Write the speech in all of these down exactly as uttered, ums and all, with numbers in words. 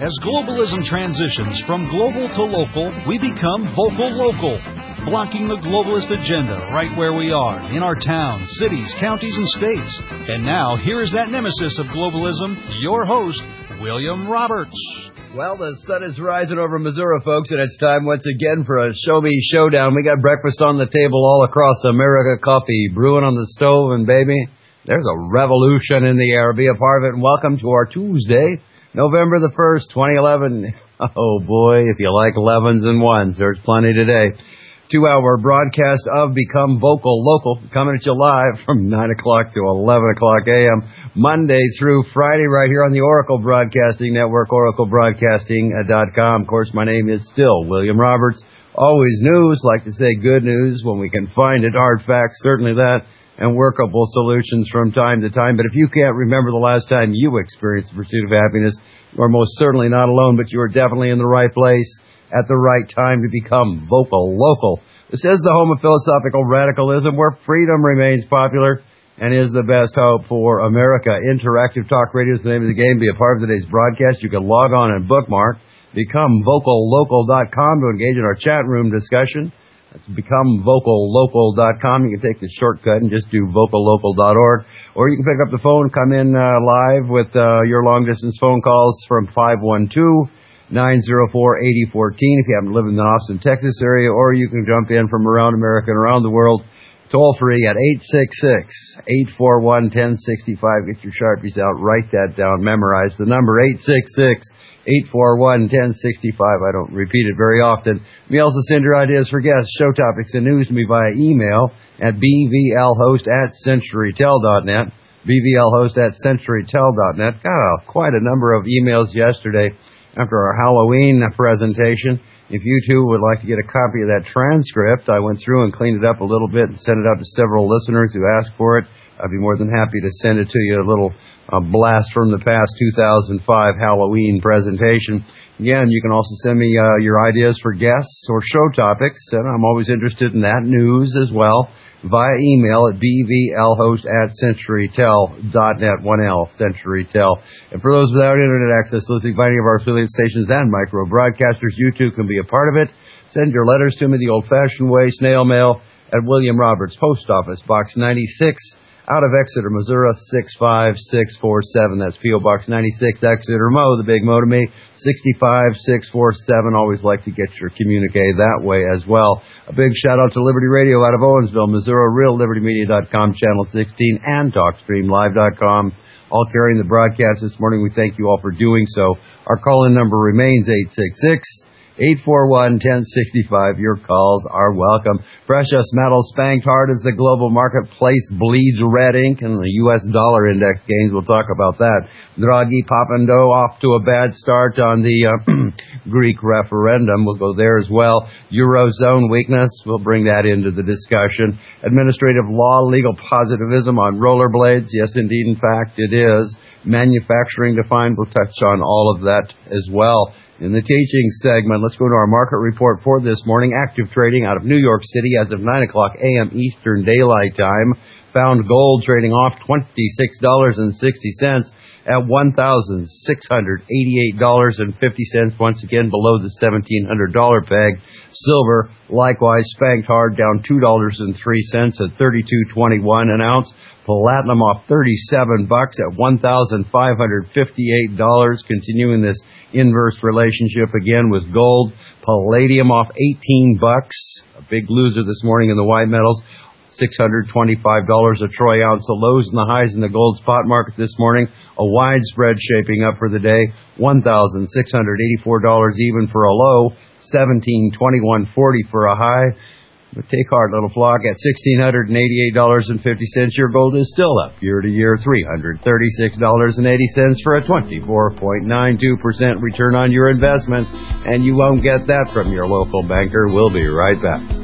As globalism transitions from global to local, we become vocal local, blocking the globalist agenda right where we are, in our towns, cities, counties, and states. And now, here is that nemesis of globalism, your host, William Roberts. Well, the sun is rising over Missouri, folks, and it's time once again for a Show Me Showdown. We got breakfast on the table all across America, coffee brewing on the stove, and baby, there's a revolution in the air. Be a part of it, and welcome to our Tuesday, November the first, twenty eleven. Oh, boy, if you like elevens and ones, there's plenty today. Two-hour broadcast of Become Vocal Local, coming at you live from nine o'clock to eleven o'clock a.m., Monday through Friday, right here on the Oracle Broadcasting Network, oracle broadcasting dot com. Of course, my name is still William Roberts. Always news, like to say good news when we can find it. Hard facts, certainly that, and workable solutions from time to time. But if you can't remember the last time you experienced the pursuit of happiness, you are most certainly not alone, but you are definitely in the right place at the right time to become vocal local. This is the home of philosophical radicalism, where freedom remains popular and is the best hope for America. Interactive Talk Radio is the name of the game. Be a part of today's broadcast. You can log on and bookmark become vocal local dot com to engage in our chat room discussion. That's become vocal local dot com. You can take the shortcut and just do vocal local dot org. Or you can pick up the phone, come in uh, live with uh, your long-distance phone calls from five one two, nine zero four, eight zero one four if you happen to live in the Austin, Texas area. Or you can jump in from around America and around the world, toll-free at eight six six, eight four one, one zero six five. Get your Sharpies out, write that down, memorize the number, eight six six, eight four one, one zero six five. I don't repeat it very often. You may also send your ideas for guests, show topics, and news to me via email at b v l host at century tel dot net. b v l host at century tel dot net. Got a, quite a number of emails yesterday after our Halloween presentation. If you too would like to get a copy of that transcript, I went through and cleaned it up a little bit and sent it out to several listeners who asked for it. I'd be more than happy to send it to you, a little uh, blast from the past two thousand five Halloween presentation. Again, you can also send me uh, your ideas for guests or show topics, and I'm always interested in that news as well, via email at b v l host at century tel dot net, one L, CenturyTel. And for those without internet access, listening to any of our affiliate stations and micro broadcasters, you too can be a part of it. Send your letters to me the old-fashioned way, snail mail, at William Roberts, Post Office, Box ninety-six, out of Exeter, Missouri, six five six four seven. That's P O. Box ninety-six, Exeter, Mo, the big Mo to me, six five six four seven. Always like to get your communique that way as well. A big shout-out to Liberty Radio out of Owensville, Missouri, real liberty media dot com, Channel sixteen, and talk stream live dot com, all carrying the broadcast this morning. We thank you all for doing so. Our call-in number remains eight six six, eight four one, one zero six five. Your calls are welcome. Precious metal spanked hard as the global marketplace bleeds red ink and the U S dollar index gains. We'll talk about that. Draghi Papando off to a bad start on the uh, Greek referendum. We'll go there as well. Eurozone weakness. We'll bring that into the discussion. Administrative law, legal positivism on rollerblades. Yes, indeed, in fact, it is. Manufacturing defined. We'll touch on all of that as well. In the teaching segment, let's go to our market report for this morning. Active trading out of New York City as of nine o'clock a.m. Eastern Daylight Time. Found gold trading off twenty-six dollars and sixty cents at one thousand six hundred eighty-eight dollars and fifty cents, once again below the seventeen hundred dollars peg. Silver, likewise, spanked hard, down two dollars and three cents at thirty-two twenty-one an ounce. Platinum off thirty-seven bucks at one thousand five hundred fifty-eight dollars, continuing this inverse relationship again with gold. Palladium off eighteen bucks, a big loser this morning in the white metals. six hundred twenty-five dollars a troy ounce. The lows and the highs in the gold spot market this morning, a wide spread shaping up for the day. one thousand six hundred eighty-four dollars even for a low, seventeen twenty-one forty for a high. But take heart, little flock, at one thousand six hundred eighty-eight dollars and fifty cents, your gold is still up year to year, three hundred thirty-six dollars and eighty cents for a twenty-four point nine two percent return on your investment. And you won't get that from your local banker. We'll be right back.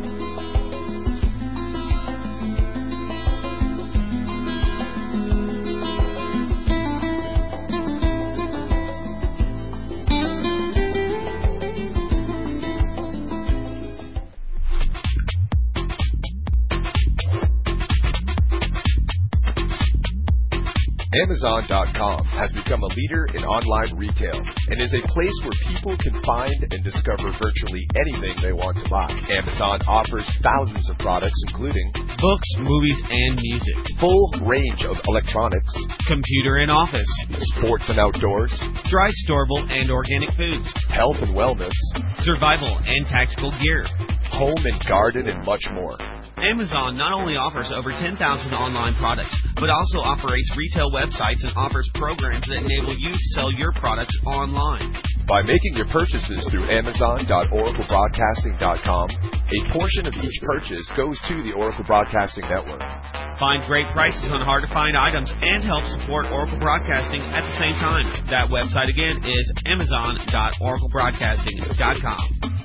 Amazon dot com has become a leader in online retail and is a place where people can find and discover virtually anything they want to buy. Amazon offers thousands of products including books, movies, and music, full range of electronics, computer and office, sports and outdoors, dry, storable, and organic foods, health and wellness, survival and tactical gear, home and garden, and much more. Amazon not only offers over ten thousand online products, but also operates retail websites and offers programs that enable you to sell your products online. By making your purchases through Amazon dot Oracle Broadcasting dot com, a portion of each purchase goes to the Oracle Broadcasting Network. Find great prices on hard-to-find items and help support Oracle Broadcasting at the same time. That website again is Amazon dot Oracle Broadcasting dot com.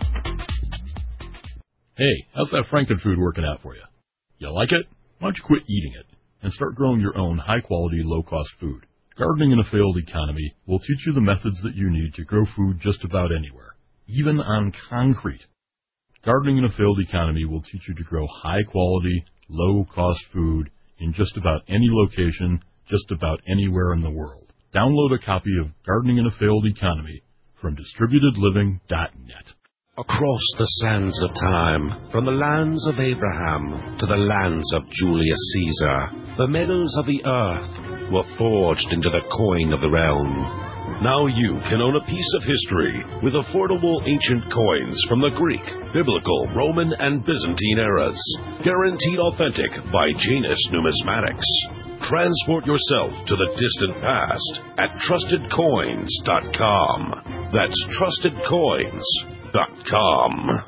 Hey, how's that Frankenfood working out for you? You like it? Why don't you quit eating it and start growing your own high-quality, low-cost food? Gardening in a Failed Economy will teach you the methods that you need to grow food just about anywhere, even on concrete. Gardening in a Failed Economy will teach you to grow high-quality, low-cost food in just about any location, just about anywhere in the world. Download a copy of Gardening in a Failed Economy from distributed living dot net. Across the sands of time, from the lands of Abraham to the lands of Julius Caesar, the metals of the earth were forged into the coin of the realm. Now you can own a piece of history with affordable ancient coins from the Greek, Biblical, Roman, and Byzantine eras. Guaranteed authentic by Janus Numismatics. Transport yourself to the distant past at trusted coins dot com. That's trusted coins dot com.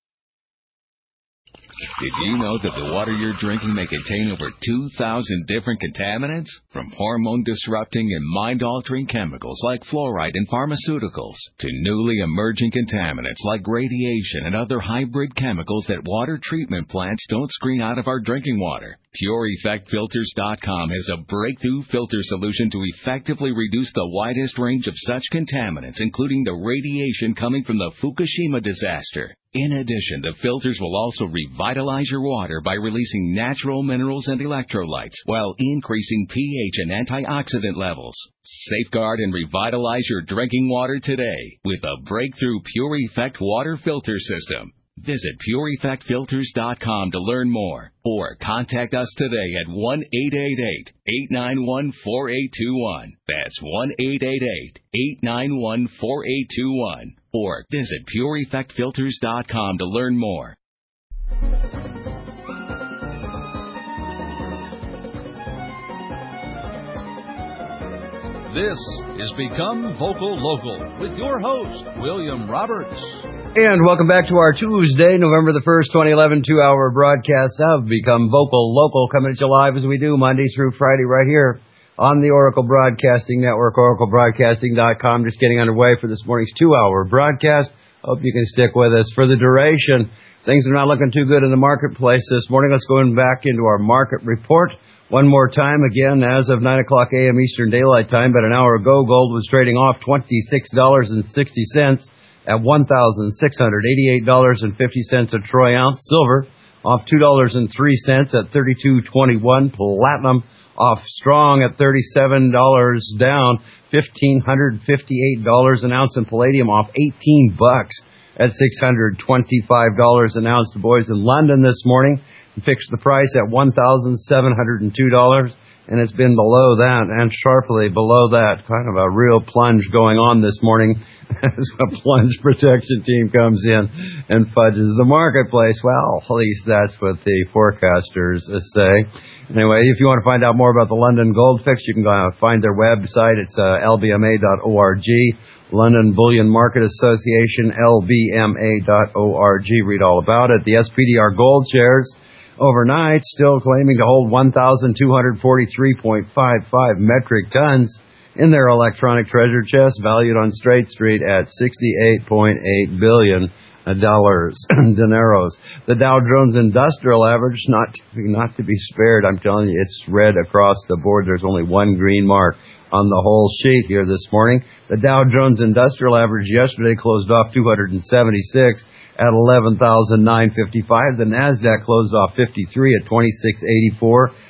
Did you know that the water you're drinking may contain over two thousand different contaminants? From hormone-disrupting and mind-altering chemicals like fluoride and pharmaceuticals to newly emerging contaminants like radiation and other hybrid chemicals that water treatment plants don't screen out of our drinking water. Pure Effect Filters dot com has a breakthrough filter solution to effectively reduce the widest range of such contaminants, including the radiation coming from the Fukushima disaster. In addition, the filters will also revitalize your water by releasing natural minerals and electrolytes while increasing pH and antioxidant levels. Safeguard and revitalize your drinking water today with a breakthrough Pure Effect water filter system. Visit Pure Effect Filters dot com to learn more or contact us today at one eight eight eight, eight nine one, four eight two one. That's one eight eight eight, eight nine one, four eight two one. Or visit Pure Effect Filters dot com to learn more. This is Become Vocal Local with your host, William Roberts. And welcome back to our Tuesday, November the first, twenty eleven, two-hour broadcast of Become Vocal Local, coming at you live as we do Monday through Friday right here on the Oracle Broadcasting Network, Oracle Broadcasting dot com. Just getting underway for this morning's two-hour broadcast. Hope you can stick with us for the duration. Things are not looking too good in the marketplace this morning. Let's go in back into our market report one more time. Again, as of nine o'clock a.m. Eastern Daylight Time, but an hour ago, gold was trading off twenty-six dollars and sixty cents at one thousand six hundred eighty-eight dollars and fifty cents a troy ounce. Silver off two dollars and three cents at thirty-two twenty-one. Platinum off strong at thirty-seven dollars, down one thousand five hundred fifty-eight dollars an ounce. And palladium off eighteen bucks at six hundred twenty-five dollars an ounce. The boys in London this morning fixed the price at one thousand seven hundred two dollars, and it's been below that and sharply below that. Kind of a real plunge going on this morning as a plunge protection team comes in and fudges the marketplace. Well, at least that's what the forecasters say. Anyway, if you want to find out more about the London Gold Fix, you can go and find their website. It's uh, L B M A dot org. London Bullion Market Association, L B M A dot org. Read all about it. The S P D R gold shares overnight still claiming to hold one thousand two hundred forty-three point five five metric tons in their electronic treasure chest, valued on Straight Street at sixty-eight point eight billion dollars. Dineros. The Dow Jones Industrial Average, not to, not to be spared, I'm telling you, it's red across the board. There's only one green mark on the whole sheet here this morning. The Dow Jones Industrial Average yesterday closed off two hundred seventy-six at eleven thousand nine hundred fifty-five. The NASDAQ closed off fifty-three at twenty-six eighty-four.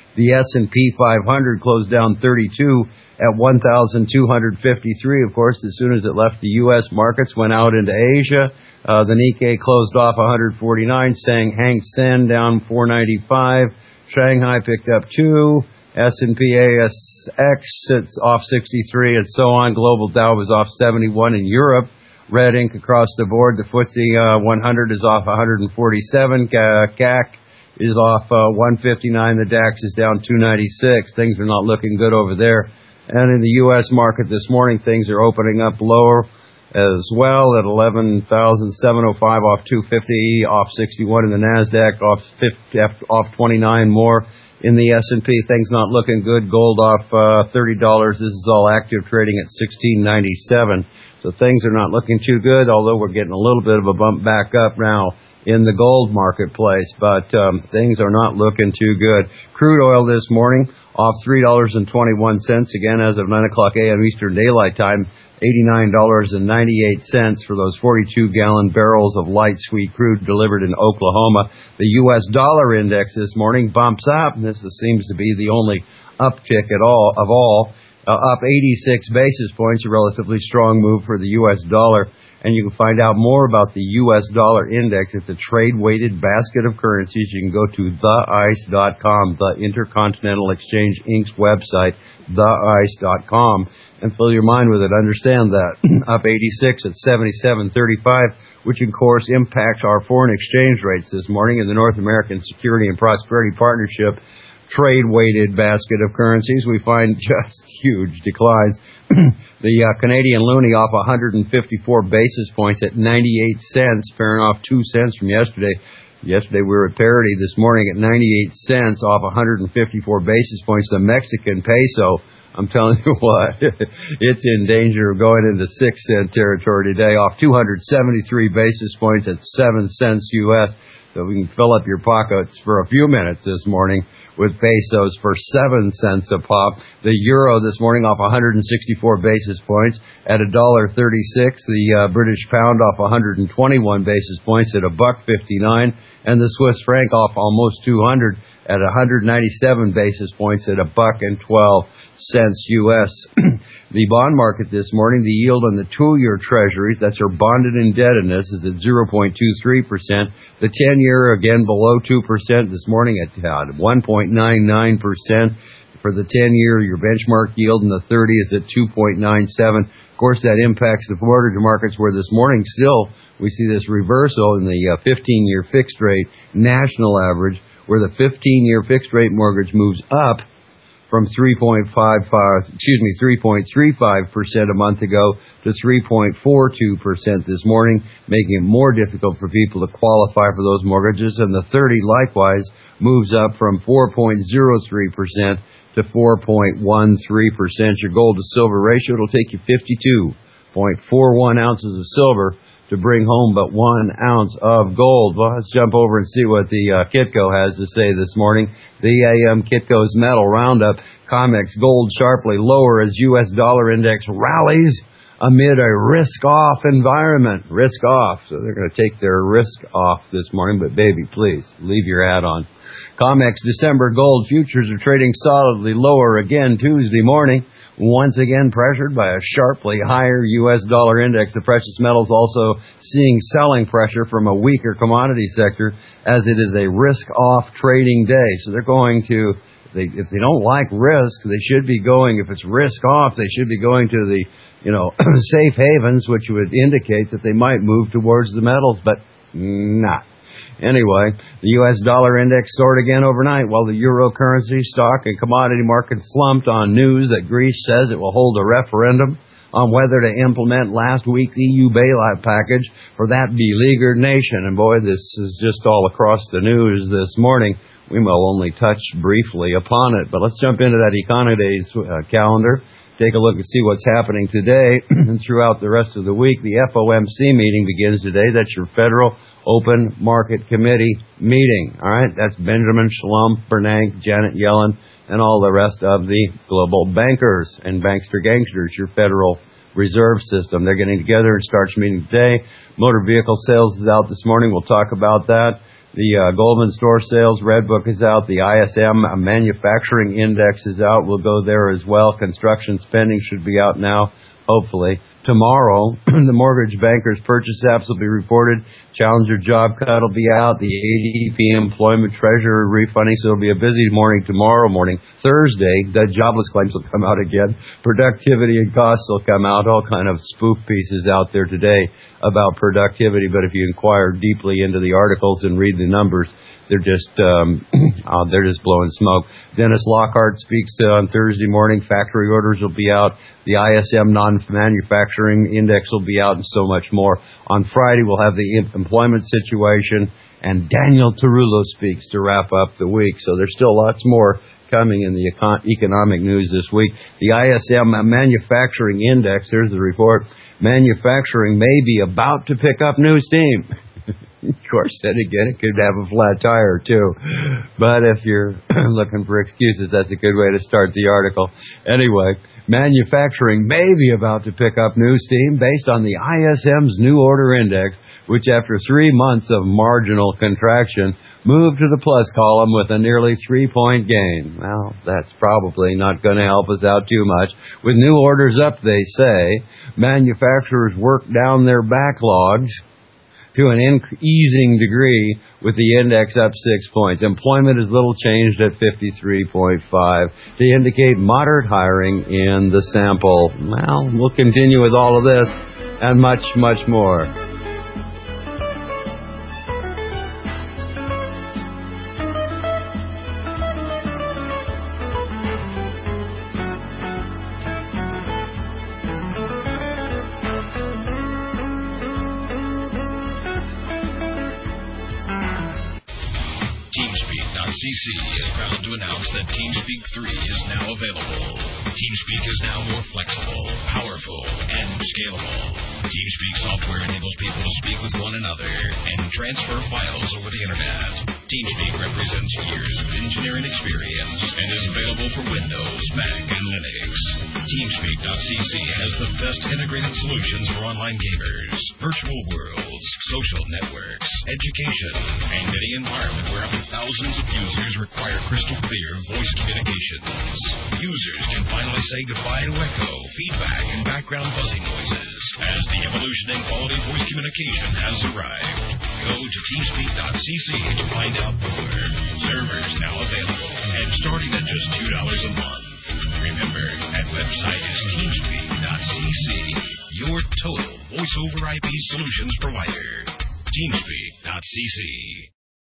The S and P five hundred closed down thirty-two at one thousand two hundred fifty-three. Of course, as soon as it left the U S markets, went out into Asia. Uh, the Nikkei closed off one hundred forty-nine, saying Hang Seng down four ninety-five. Shanghai picked up two. S and P A S X, it's off sixty-three, and so on. Global Dow was off seventy-one in Europe. Red ink across the board. The F T S E uh, one hundred is off one hundred forty-seven. Uh, C A C is off uh, one fifty-nine. The DAX is down two ninety-six. Things are not looking good over there. And in the U S market this morning, things are opening up lower as well at eleven thousand seven hundred five, off two fifty, off sixty-one in the NASDAQ, off fifty, off twenty-nine more in the S and P. Things not looking good. Gold off uh, thirty dollars. This is all active trading at sixteen ninety-seven. So things are not looking too good, although we're getting a little bit of a bump back up now in the gold marketplace. But um, things are not looking too good. Crude oil this morning off three dollars and twenty-one cents, again as of nine o'clock a.m. Eastern Daylight Time, eighty-nine dollars and ninety-eight cents for those forty-two gallon barrels of light sweet crude delivered in Oklahoma. The U S dollar index this morning bumps up, and this seems to be the only uptick at all of all, uh, up eighty-six basis points, a relatively strong move for the U S dollar. And you can find out more about the U S dollar index. It's a trade-weighted basket of currencies. You can go to the ice dot com, the Intercontinental Exchange Incorporated's website, the ice dot com, and fill your mind with it. Understand that. Up eighty-six at seventy-seven thirty-five, which of course impacts our foreign exchange rates this morning in the North American Security and Prosperity Partnership trade-weighted basket of currencies. We find just huge declines. The uh, Canadian loonie off one hundred fifty-four basis points at ninety-eight cents, pairing off two cents from yesterday. Yesterday we were at parity. This morning at ninety-eight cents, off one hundred fifty-four basis points. The Mexican peso, I'm telling you what, it's in danger of going into six cent territory today, off two hundred seventy-three basis points at seven cents U S. So we can fill up your pockets for a few minutes this morning with pesos for seven cents a pop. The euro this morning off one hundred sixty-four basis points at one dollar thirty-six. The uh, British pound off one hundred twenty-one basis points at a buck fifty-nine, and the Swiss franc off almost two hundred at one hundred ninety-seven basis points at a buck and twelve cents U S. The bond market this morning, the yield on the two-year treasuries, that's our bonded indebtedness, is at zero point two three percent. The ten-year, again, below two percent this morning at uh, one point nine nine percent. For the ten-year, your benchmark yield in the thirty is at two point nine seven. Of course, that impacts the mortgage markets, where this morning still we see this reversal in the uh, fifteen-year fixed rate national average, where the fifteen-year fixed rate mortgage moves up from three point five five, excuse me, three point three five percent a month ago to three point four two percent this morning, making it more difficult for people to qualify for those mortgages. And the thirty likewise moves up from four point zero three percent to four point one three percent. Your gold to silver ratio, it'll take you fifty-two point four one ounces of silver to bring home but one ounce of gold. Well, let's jump over and see what the uh, Kitco has to say this morning. The A M Kitco's metal roundup, COMEX gold sharply lower as U S dollar index rallies amid a risk-off environment. Risk off. So they're going to take their risk off this morning, but baby, please, leave your hat on. COMEX December gold futures are trading solidly lower again Tuesday morning, once again pressured by a sharply higher U S dollar index. The precious metals also seeing selling pressure from a weaker commodity sector, as it is a risk-off trading day. So they're going to, they, if they don't like risk, they should be going, if it's risk-off, they should be going to the, you know, safe havens, which would indicate that they might move towards the metals, but not. Anyway, the U S dollar index soared again overnight, while the euro currency, stock, and commodity market slumped on news that Greece says it will hold a referendum on whether to implement last week's E U bailout package for that beleaguered nation. And boy, this is just all across the news this morning. We will only touch briefly upon it. But let's jump into that Econodays uh, calendar. Take a look and see what's happening today and throughout the rest of the week. The F O M C meeting begins today. That's your Federal Open Market Committee meeting. All right, that's Benjamin Shalom, Bernanke, Janet Yellen, and all the rest of the global bankers and bankster gangsters, your Federal Reserve System. They're getting together and starts meeting today. Motor vehicle sales is out this morning. We'll talk about that. The uh, Goldman Store Sales Red Book is out. The I S M Manufacturing Index is out. We'll go there as well. Construction spending should be out now, hopefully. Tomorrow, the Mortgage Bankers Purchase Apps will be reported. Challenger Job Cut will be out. The A D P Employment Treasurer refunding, so it'll be a busy morning tomorrow morning. Thursday, the jobless claims will come out again. Productivity and costs will come out. All kind of spoof pieces out there today about productivity, but if you inquire deeply into the articles and read the numbers, they're just um, uh, they're just blowing smoke. Dennis Lockhart speaks uh, on Thursday morning. Factory orders will be out. The I S M non-manufacturing index will be out, and so much more. On Friday, we'll have the employment situation, and Daniel Tarullo speaks to wrap up the week. So there's still lots more coming in the econ- economic news this week. The I S M manufacturing index, here's the report. Manufacturing may be about to pick up new steam. Of course, then again, it could have a flat tire, too. But if you're looking for excuses, that's a good way to start the article. Anyway, manufacturing may be about to pick up new steam based on the I S M's new order index, which after three months of marginal contraction, moved to the plus column with a nearly three-point gain. Well, that's probably not going to help us out too much. With new orders up, they say, manufacturers work down their backlogs to an in- easing degree, with the index up six points. Employment is little changed at fifty-three point five to indicate moderate hiring in the sample. Well, we'll continue with all of this and much, much more. C C is proud to announce that TeamSpeak three is now available. TeamSpeak is now more flexible, powerful, and scalable. TeamSpeak software enables people to speak with one another and transfer files over the internet. TeamSpeak represents years of engineering experience and is available for Windows, Mac, and Linux. TeamSpeak dot C C has the best integrated solutions for online gamers, virtual worlds, social networks, education, and any environment where up to thousands of users require crystal clear voice communications. Users can finally say goodbye to echo, feedback, and background buzzing noises as the evolution in quality voice communication has arrived. Go to TeamSpeak dot C C to find out more. Servers now available and starting at just two dollars a month. Remember, that website is TeamSpeak dot C C, your total voice over I P solutions provider. TeamSpeak dot C C.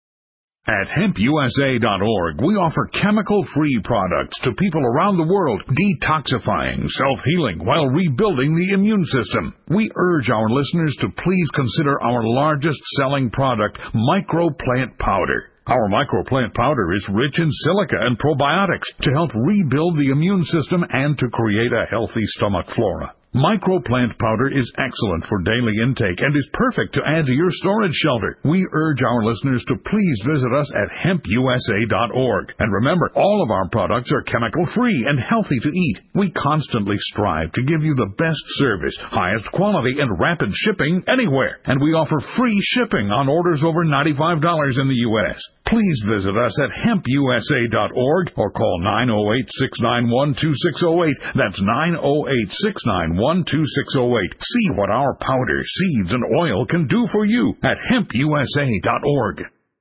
At hemp U S A dot org, we offer chemical-free products to people around the world, detoxifying, self-healing, while rebuilding the immune system. We urge our listeners to please consider our largest-selling product, Microplant Powder. Our Microplant Powder is rich in silica and probiotics to help rebuild the immune system and to create a healthy stomach flora. Microplant Powder is excellent for daily intake and is perfect to add to your storage shelter. We urge our listeners to please visit us at hemp U S A dot org. And remember, all of our products are chemical-free and healthy to eat. We constantly strive to give you the best service, highest quality, and rapid shipping anywhere. And we offer free shipping on orders over ninety-five dollars in the U S Please visit us at hemp U S A dot org or call nine oh eight, six nine one, two six oh eight. That's nine oh eight, six nine one, two six oh eight. See what our powder, seeds, and oil can do for you at hemp U S A dot org.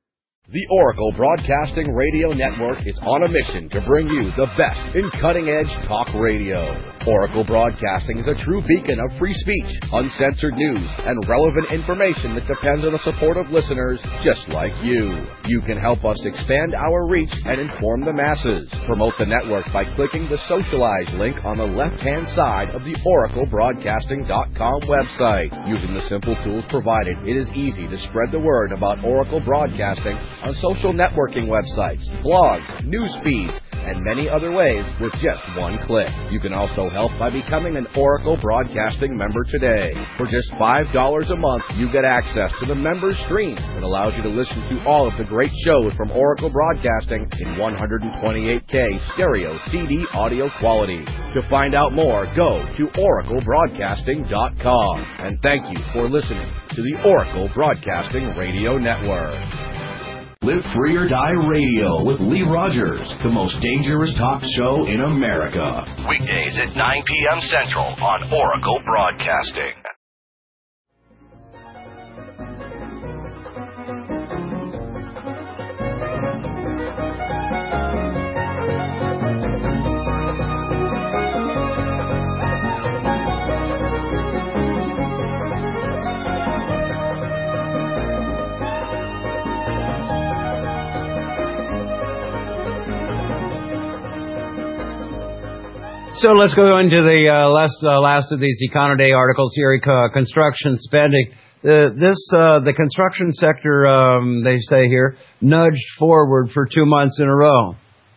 The Oracle Broadcasting Radio Network is on a mission to bring you the best in cutting-edge talk radio. Oracle Broadcasting is a true beacon of free speech, uncensored news, and relevant information that depends on the support of listeners just like you. You can help us expand our reach and inform the masses. Promote the network by clicking the Socialize link on the left-hand side of the oracle broadcasting dot com website. Using the simple tools provided, it is easy to spread the word about Oracle Broadcasting on social networking websites, blogs, news feeds, and many other ways with just one click. You can also help by becoming an Oracle Broadcasting member today. For just five dollars a month, you get access to the member stream that allows you to listen to all of the great shows from Oracle Broadcasting in one twenty-eight K stereo C D audio quality. To find out more, go to oracle broadcasting dot com. And thank you for listening to the Oracle Broadcasting Radio Network. Live Free or Die Radio with Lee Rogers, the most dangerous talk show in America. Weekdays at nine p.m. Central on Oracle Broadcasting. So let's go into the uh, last uh, last of these Econoday articles here. Uh, construction spending. Uh, this uh, the construction sector, um, they say here, nudged forward for two months in a row.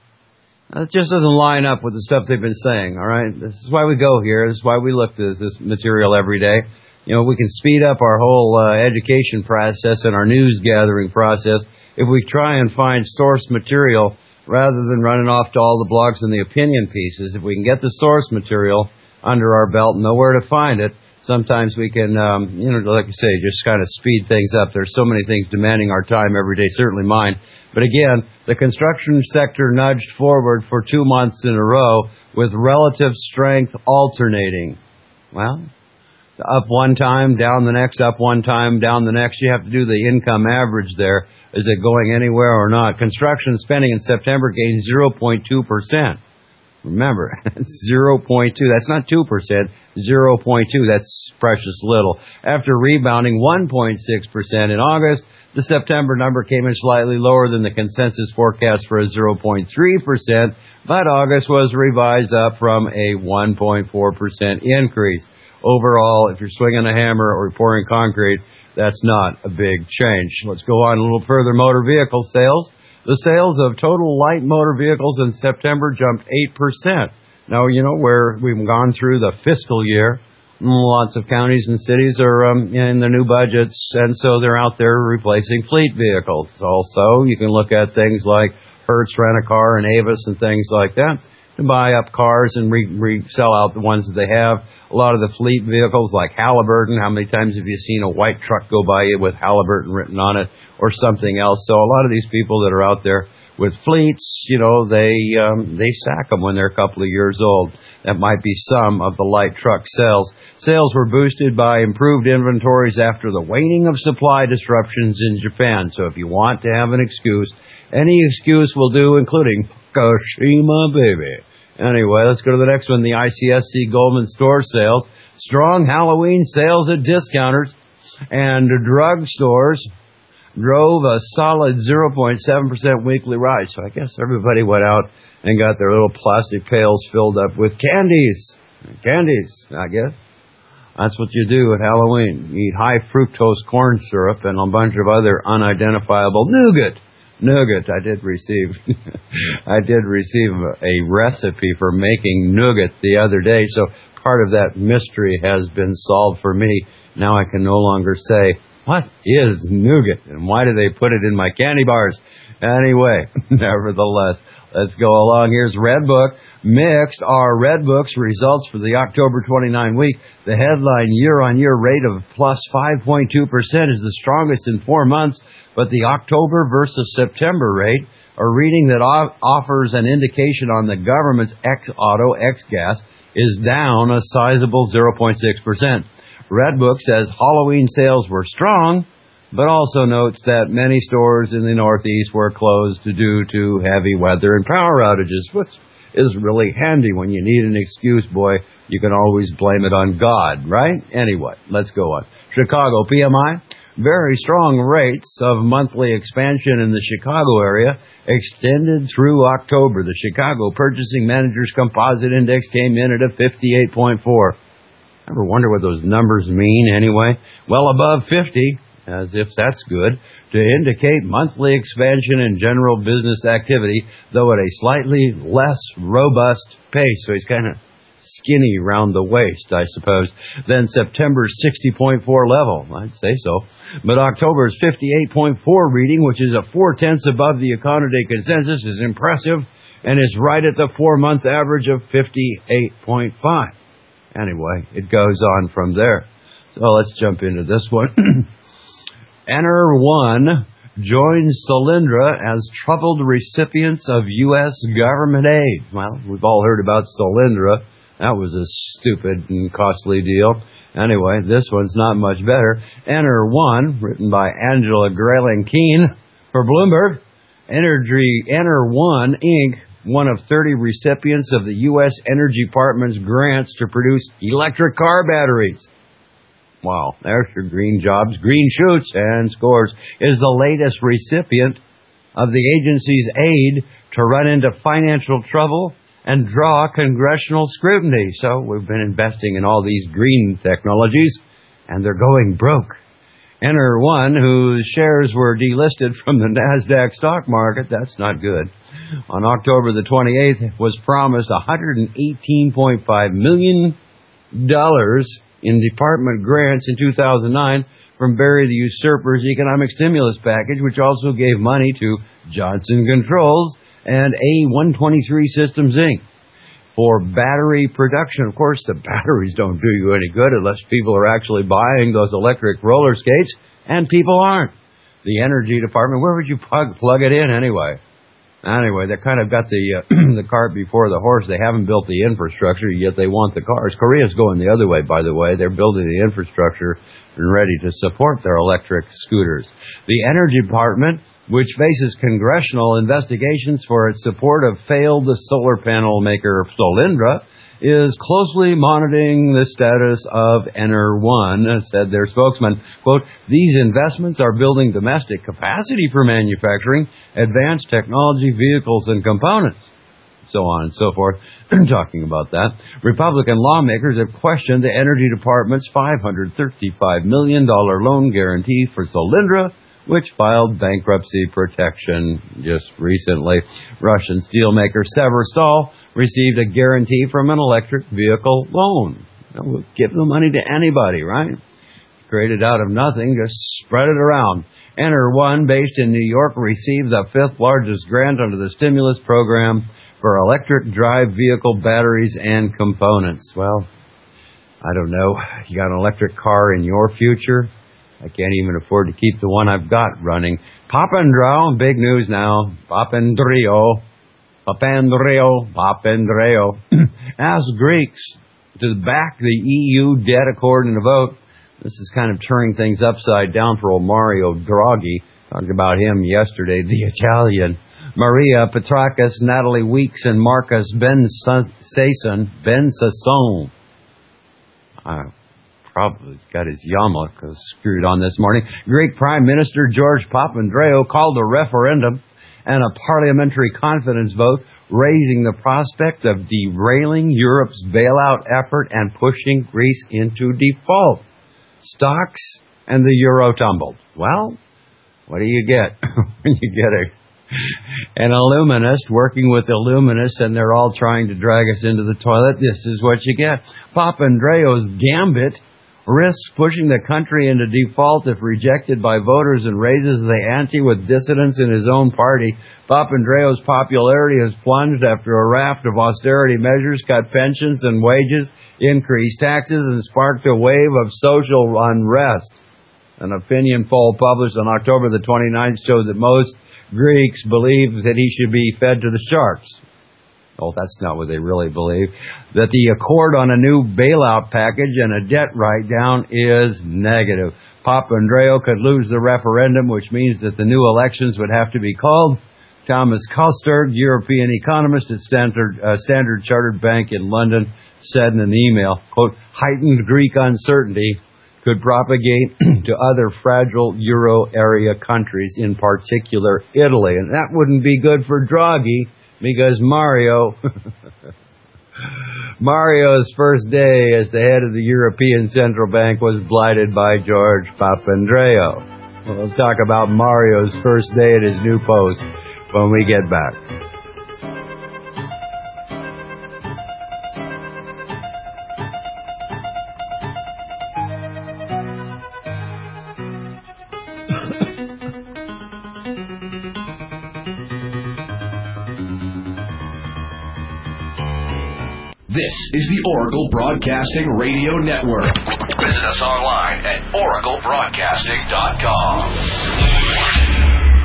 That just doesn't line up with the stuff they've been saying. All right, this is why we go here. This is why we look at this, this material every day. You know, we can speed up our whole uh, education process and our news gathering process if we try and find source material, rather than running off to all the blogs and the opinion pieces. If we can get the source material under our belt and know where to find it, sometimes we can, um, you know, like I say, just kind of speed things up. There's so many things demanding our time every day, certainly mine. But again, the construction sector nudged forward for two months in a row with relative strength alternating. Well, up one time, down the next, up one time, down the next. You have to do the income average there. Is it going anywhere or not? Construction spending in September gained zero point two percent. Remember, zero point two. That's not two percent. zero point two. That's precious little. After rebounding one point six percent in August, the September number came in slightly lower than the consensus forecast for a zero point three percent, but August was revised up from a one point four percent increase. Overall, if you're swinging a hammer or pouring concrete, that's not a big change. Let's go on a little further. Motor vehicle sales. The sales of total light motor vehicles in September jumped eight percent. Now, you know, where we've gone through the fiscal year, lots of counties and cities are um, in their new budgets, and so they're out there replacing fleet vehicles. Also, you can look at things like Hertz Rent-A-Car and Avis and things like that to buy up cars and re- resell out the ones that they have. A lot of the fleet vehicles like Halliburton, how many times have you seen a white truck go by you with Halliburton written on it or something else? So a lot of these people that are out there with fleets, you know, they um, they sack them when they're a couple of years old. That might be some of the light truck sales. Sales were boosted by improved inventories after the waning of supply disruptions in Japan. So if you want to have an excuse, any excuse will do, including Fukushima, baby. Anyway, let's go to the next one. The I C S C Goldman store sales. Strong Halloween sales at discounters and drug stores drove a solid zero point seven percent weekly rise. So I guess everybody went out and got their little plastic pails filled up with candies. Candies, I guess. That's what you do at Halloween. You eat high fructose corn syrup and a bunch of other unidentifiable nougat. Nougat. I did receive, I did receive a recipe for making nougat the other day. So part of that mystery has been solved for me. Now I can no longer say, what is nougat and why do they put it in my candy bars? Anyway, nevertheless, let's go along. Here's Redbook. Mixed are Redbook's results for the October twenty-ninth week. The headline year-on-year rate of plus five point two percent is the strongest in four months, but the October versus September rate, a reading that offers an indication on the government's ex-auto, ex-gas, is down a sizable zero point six percent. Redbook says Halloween sales were strong, but also notes that many stores in the Northeast were closed due to heavy weather and power outages, which is really handy when you need an excuse, boy. You can always blame it on God, right? Anyway, let's go on. Chicago P M I, very strong rates of monthly expansion in the Chicago area extended through October. The Chicago Purchasing Managers Composite Index came in at a fifty-eight point four. Ever wonder what those numbers mean anyway? Well above fifty, as if that's good, to indicate monthly expansion in general business activity, though at a slightly less robust pace. So he's kind of skinny around the waist, I suppose, than September's sixty point four level. I'd say so. But October's fifty-eight point four reading, which is a four-tenths above the Econoday consensus, is impressive and is right at the four-month average of fifty-eight point five. Anyway, it goes on from there. So let's jump into this one. Enter one joins Solyndra as troubled recipients of U S government aid. Well, we've all heard about Solyndra. That was a stupid and costly deal. Anyway, this one's not much better. Enter One, written by Angela Grayling Keene for Bloomberg. Energy Enter One, Incorporated, one of thirty recipients of the U S Energy Department's grants to produce electric car batteries. Wow, there's your green jobs, green shoots, and scores, is the latest recipient of the agency's aid to run into financial trouble and draw congressional scrutiny. So we've been investing in all these green technologies, and they're going broke. Enter One, whose shares were delisted from the NASDAQ stock market. That's not good. On October the twenty-eighth, was promised one hundred eighteen point five million dollars in department grants in two thousand nine from Barry the Usurper's economic stimulus package, which also gave money to Johnson Controls and A one twenty-three Systems, Incorporated for battery production. Of course, the batteries don't do you any good unless people are actually buying those electric roller skates, and people aren't. The Energy Department, where would you plug, plug it in anyway? Anyway, they kind of got the uh, the cart before the horse. They haven't built the infrastructure, yet they want the cars. Korea's going the other way, by the way. They're building the infrastructure and ready to support their electric scooters. The Energy Department, which faces congressional investigations for its support of failed solar panel maker Solyndra, is closely monitoring the status of Enter One, said their spokesman. Quote, these investments are building domestic capacity for manufacturing advanced technology vehicles and components, so on and so forth. Talking about that, Republican lawmakers have questioned the Energy Department's five hundred thirty-five million dollars loan guarantee for Solyndra, which filed bankruptcy protection just recently. Russian steelmaker Severstal received a guarantee from an electric vehicle loan. We'll give the money to anybody, right? Created out of nothing, just spread it around. Enter One, based in New York, received the fifth largest grant under the stimulus program for electric drive vehicle batteries and components. Well, I don't know. You got an electric car in your future? I can't even afford to keep the one I've got running. Papandreou, big news now. Papandreou, Papandreou, Papandreou asked Greeks to back the E U debt accord in a vote. This is kind of turning things upside down for old Mario Draghi. Talked about him yesterday. The Italian Maria Petrakis, Natalie Weeks, and Marcus Ben Sasson. Ben Sasson. Uh, probably got his yarmulke screwed on this morning. Greek Prime Minister George Papandreou called a referendum and a parliamentary confidence vote, raising the prospect of derailing Europe's bailout effort and pushing Greece into default. Stocks and the euro tumbled. Well, what do you get when you get a an illuminist working with illuminists and they're all trying to drag us into the toilet? This is what you get. Papandreou's gambit risks pushing the country into default if rejected by voters and raises the ante with dissidents in his own party. Papandreou's popularity has plunged after a raft of austerity measures cut pensions and wages, increased taxes, and sparked a wave of social unrest. An opinion poll published on October the twenty-ninth showed that most Greeks believe that he should be fed to the sharks. Oh, that's not what they really believe. That the accord on a new bailout package and a debt write-down is negative. Papandreou could lose the referendum, which means that the new elections would have to be called. Thomas Kosterd, European economist at Standard, uh, Standard Chartered Bank in London, said in an email, quote, heightened Greek uncertainty could propagate to other fragile euro area countries, in particular Italy. And that wouldn't be good for Draghi, because Mario, Mario's first day as the head of the European Central Bank was blighted by George Papandreou. We'll talk about Mario's first day at his new post when we get back. This is the Oracle Broadcasting Radio Network. Visit us online at oracle broadcasting dot com.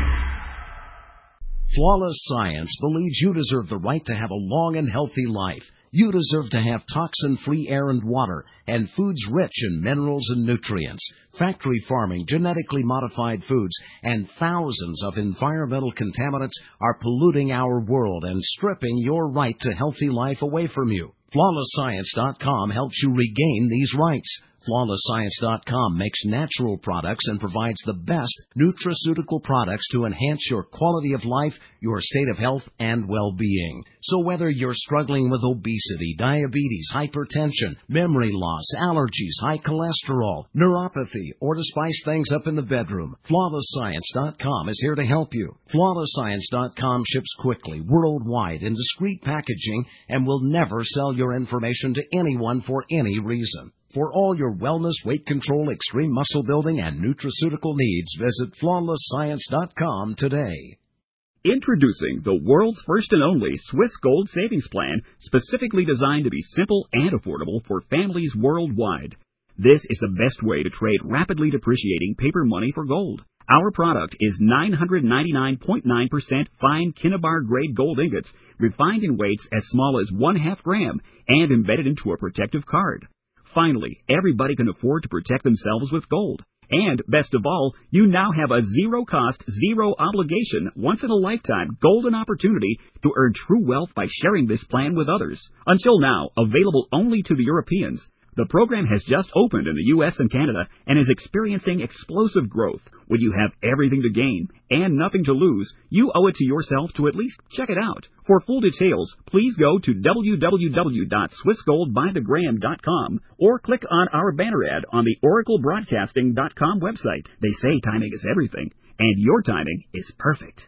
Flawless Science believes you deserve the right to have a long and healthy life. You deserve to have toxin-free air and water, and foods rich in minerals and nutrients. Factory farming, genetically modified foods, and thousands of environmental contaminants are polluting our world and stripping your right to healthy life away from you. Flawless Science dot com helps you regain these rights. Flawless Science dot com makes natural products and provides the best nutraceutical products to enhance your quality of life, your state of health, and well-being. So whether you're struggling with obesity, diabetes, hypertension, memory loss, allergies, high cholesterol, neuropathy, or to spice things up in the bedroom, Flawless Science dot com is here to help you. Flawless Science dot com ships quickly, worldwide, in discreet packaging, and will never sell your information to anyone for any reason. For all your wellness, weight control, extreme muscle building, and nutraceutical needs, visit Flawless Science dot com today. Introducing the world's first and only Swiss Gold Savings Plan, specifically designed to be simple and affordable for families worldwide. This is the best way to trade rapidly depreciating paper money for gold. Our product is nine hundred ninety-nine point nine percent fine Kinnabar grade gold ingots, refined in weights as small as one half gram, and embedded into a protective card. Finally, everybody can afford to protect themselves with gold. And, best of all, you now have a zero-cost, zero-obligation, once-in-a-lifetime golden opportunity to earn true wealth by sharing this plan with others. Until now, available only to the Europeans, the program has just opened in the U S and Canada and is experiencing explosive growth. When you have everything to gain and nothing to lose, you owe it to yourself to at least check it out. For full details, please go to w w w dot swiss gold by the gram dot com or click on our banner ad on the oracle broadcasting dot com website. They say timing is everything, and your timing is perfect.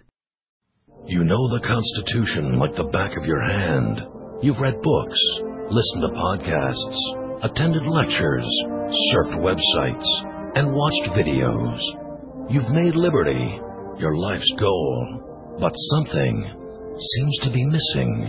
You know the Constitution like the back of your hand. You've read books, listened to podcasts, attended lectures, surfed websites, and watched videos. You've made liberty your life's goal, but something seems to be missing.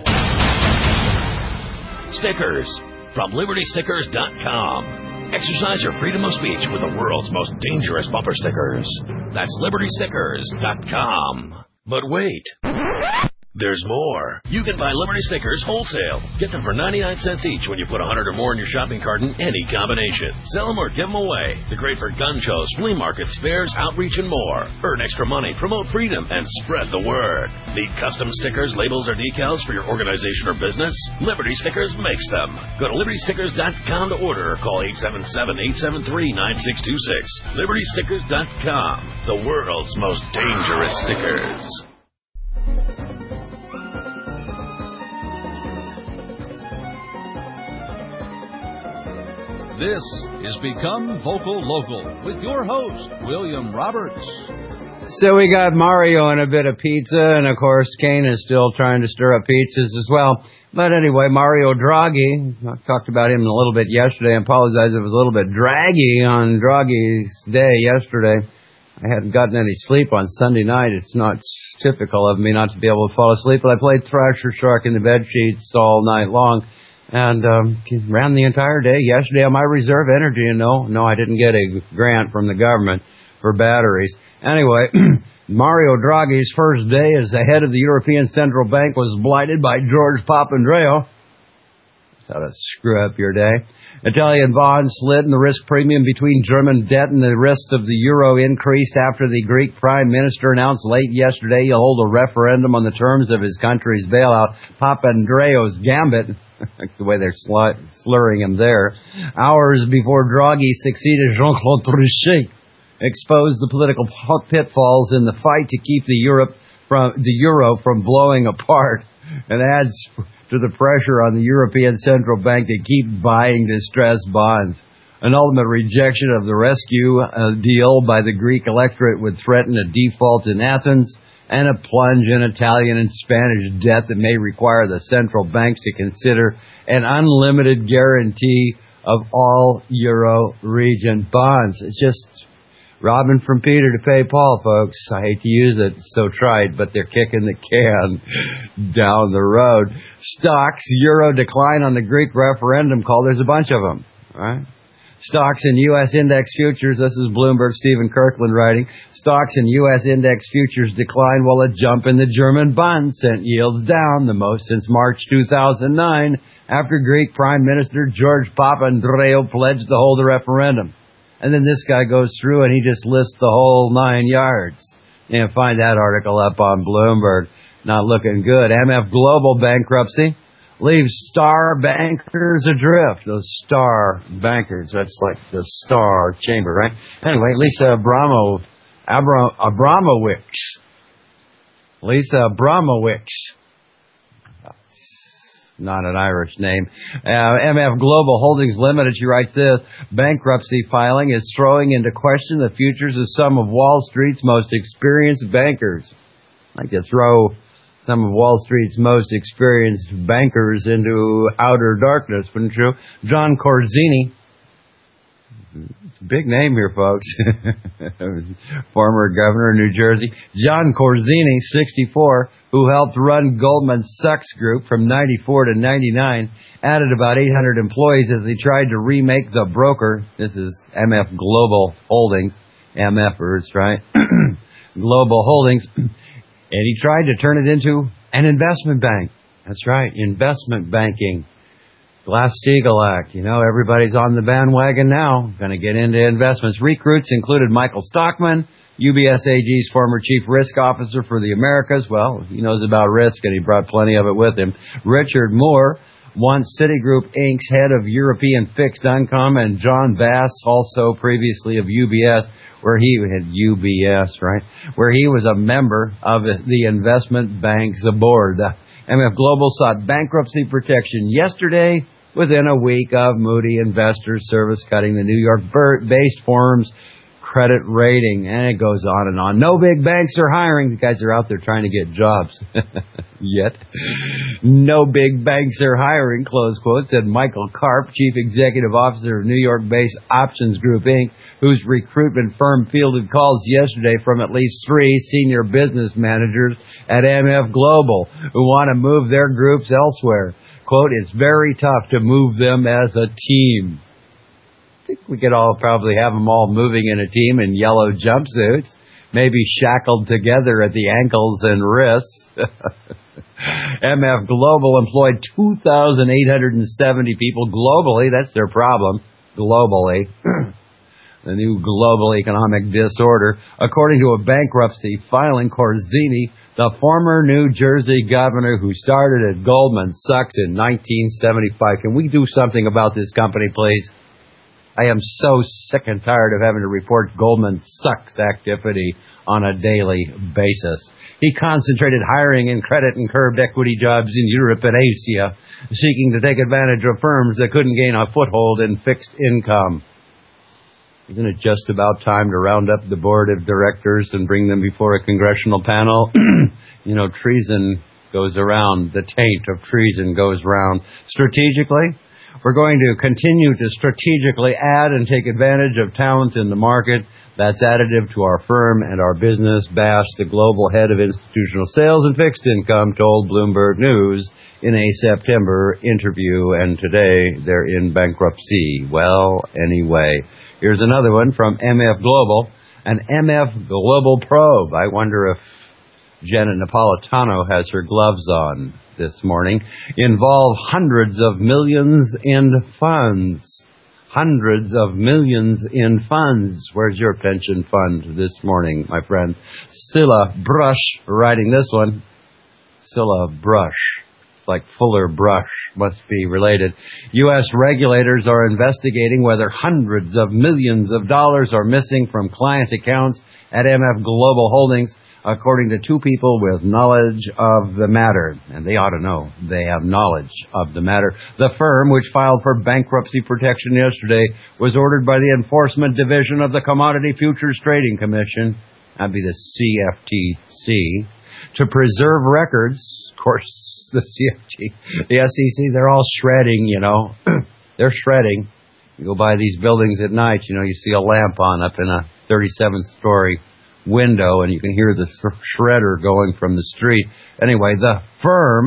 Stickers from Liberty Stickers dot com. Exercise your freedom of speech with the world's most dangerous bumper stickers. That's Liberty Stickers dot com. But wait. There's more. You can buy Liberty stickers wholesale. Get them for ninety-nine cents each when you put one hundred or more in your shopping cart in any combination. Sell them or give them away. They're great for gun shows, flea markets, fairs, outreach, and more. Earn extra money, promote freedom, and spread the word. Need custom stickers, labels, or decals for your organization or business? Liberty Stickers makes them. Go to Liberty Stickers dot com to order or call eight seven seven, eight seven three, nine six two six. Liberty Stickers dot com. The world's most dangerous stickers. This is Become Vocal Local with your host, William Roberts. So we got Mario and a bit of pizza, and of course Kane is still trying to stir up pizzas as well. But anyway, Mario Draghi, I talked about him a little bit yesterday. I apologize, it was a little bit draggy on Draghi's day yesterday. I hadn't gotten any sleep on Sunday night. It's not typical of me not to be able to fall asleep, but I played Thrasher Shark in the bed sheets all night long. And um, ran the entire day yesterday on my reserve energy. And no, no, I didn't get a grant from the government for batteries. Anyway, Mario Draghi's first day as the head of the European Central Bank was blighted by George Papandreou. That's how to screw up your day. Italian bonds slid and the risk premium between German debt and the risk of the euro increased after the Greek prime minister announced late yesterday he'll hold a referendum on the terms of his country's bailout. Papandreou's gambit, the way they're sl- slurring him there, hours before Draghi succeeded Jean-Claude Trichet, exposed the political pitfalls in the fight to keep the Europe from the euro from blowing apart, and adds to the pressure on the European Central Bank to keep buying distressed bonds. An ultimate rejection of the rescue uh, deal by the Greek electorate would threaten a default in Athens and a plunge in Italian and Spanish debt that may require the central banks to consider an unlimited guarantee of all euro region bonds. It's just robbing from Peter to pay Paul, folks. I hate to use it, it's so trite, but they're kicking the can down the road. Stocks, euro decline on the Greek referendum call. There's a bunch of them, right? Stocks and U S index futures, this is Bloomberg, Stephen Kirkland writing, stocks and U S index futures declined while a jump in the German Bund sent yields down the most since March two thousand nine after Greek Prime Minister George Papandreou pledged to hold a referendum. And then this guy goes through and he just lists the whole nine yards. You can find that article up on Bloomberg. Not looking good. M F Global bankruptcy leaves star bankers adrift. Those star bankers, that's like the star chamber, right? Anyway, Lisa Abramo, Abra, Abramowicz. Lisa Abramowicz. Not an Irish name. Uh, M F Global Holdings Limited, she writes this, bankruptcy filing is throwing into question the futures of some of Wall Street's most experienced bankers. I'd like to throw some of Wall Street's most experienced bankers into outer darkness, wouldn't you? John Corzini. It's a big name here, folks. Former governor of New Jersey. John Corzini, sixty-four, who helped run Goldman Sachs Group from ninety-four to ninety-nine, added about eight hundred employees as he tried to remake the broker. This is M F Global Holdings. MFers, right? Global Holdings. And he tried to turn it into an investment bank. That's right, investment banking. Glass-Steagall Act. You know, everybody's on the bandwagon now. Going to get into investments. Recruits included Michael Stockman, U B S A G's former chief risk officer for the Americas. Well, he knows about risk, and he brought plenty of it with him. Richard Moore, once Citigroup Incorporated's head of European fixed income, and John Bass, also previously of U B S, where he had U B S, right, where he was a member of the investment bank's board. M F Global sought bankruptcy protection yesterday within a week of Moody Investors Service cutting the New York-based firm's credit rating. And it goes on and on. No big banks are hiring. The guys are out there trying to get jobs. Yet. No big banks are hiring, close quote, said Michael Karp, chief executive officer of New York-based Options Group, Incorporated, whose recruitment firm fielded calls yesterday from at least three senior business managers at M F Global who want to move their groups elsewhere. Quote, it's very tough to move them as a team. I think we could all probably have them all moving in a team in yellow jumpsuits, maybe shackled together at the ankles and wrists. M F Global employed two thousand eight hundred seventy people globally. That's their problem, globally. The new global economic disorder. According to a bankruptcy filing, Corzini, the former New Jersey governor who started at Goldman Sachs in nineteen seventy-five. Can we do something about this company, please? I am so sick and tired of having to report Goldman Sachs activity on a daily basis. He concentrated hiring in credit and curbed equity jobs in Europe and Asia, seeking to take advantage of firms that couldn't gain a foothold in fixed income. Isn't it just about time to round up the board of directors and bring them before a congressional panel? You know, treason goes around. The taint of treason goes round. Strategically, we're going to continue to strategically add and take advantage of talent in the market. That's additive to our firm and our business. Bass, the global head of institutional sales and fixed income, told Bloomberg News in a September interview, and today they're in bankruptcy. Well, anyway. Here's another one from M F Global, an M F Global probe. I wonder if Janet Napolitano has her gloves on this morning. Involve hundreds of millions in funds. Hundreds of millions in funds. Where's your pension fund this morning, my friend? Scylla Brush writing this one. Scylla Brush. It's like Fuller Brush, must be related. U S regulators are investigating whether hundreds of millions of dollars are missing from client accounts at M F Global Holdings, according to two people with knowledge of the matter. And they ought to know. They have knowledge of the matter. The firm, which filed for bankruptcy protection yesterday, was ordered by the Enforcement Division of the Commodity Futures Trading Commission, that'd be the C F T C, to preserve records. Of course, the C F T, the S E C, they're all shredding, you know. They're shredding. You go by these buildings at night, you know, you see a lamp on up in a thirty-seventh story window, and you can hear the shredder going from the street. Anyway, the firm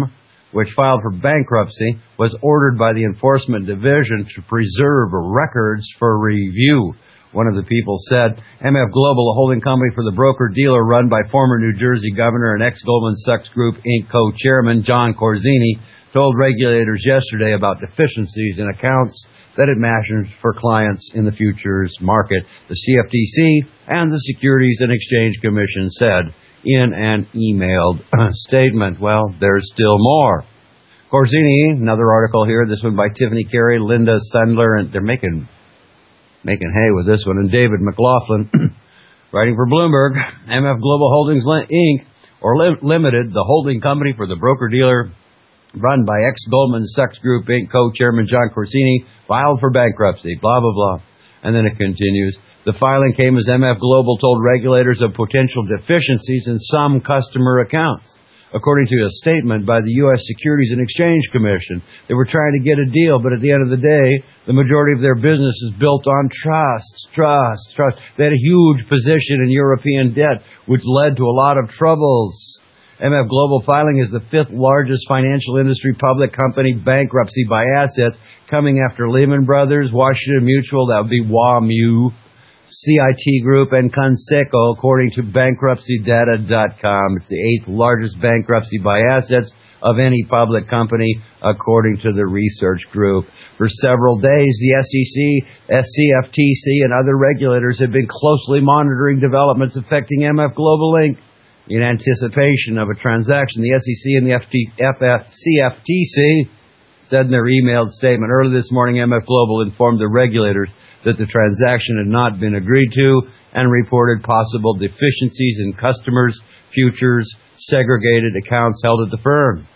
which filed for bankruptcy, was ordered by the Enforcement Division to preserve records for review. One of the people said, M F Global, a holding company for the broker-dealer run by former New Jersey governor and ex-Goldman Sachs Group, Incorporated co-chairman John Corzini, told regulators yesterday about deficiencies in accounts that it managed for clients in the futures market. The C F T C and the Securities and Exchange Commission said in an emailed statement. Well, there's still more. Corzini, another article here, this one by Tiffany Carey, Linda Sandler, and they're making making hay with this one, and David McLaughlin, writing for Bloomberg, M F Global Holdings Incorporated, or Lim- Limited, the holding company for the broker-dealer run by ex-Goldman Sachs Group, Incorporated co-chairman John Corzini, filed for bankruptcy, blah, blah, blah. And then it continues. The filing came as M F Global told regulators of potential deficiencies in some customer accounts. According to a statement by the U S Securities and Exchange Commission, they were trying to get a deal, but at the end of the day, the majority of their business is built on trust, trust, trust. They had a huge position in European debt, which led to a lot of troubles. M F Global filing is the fifth largest financial industry public company bankruptcy by assets, coming after Lehman Brothers, Washington Mutual, that would be WAMU, C I T Group, and Conseco, according to bankruptcy data dot com. It's the eighth largest bankruptcy by assets of any public company, according to the research group. For several days, the S E C, C F T C, and other regulators have been closely monitoring developments affecting M F Global Incorporated. In anticipation of a transaction, the S E C and the C F T C said in their emailed statement early this morning, M F Global informed the regulators that the transaction had not been agreed to and reported possible deficiencies in customers' futures segregated accounts held at the firm.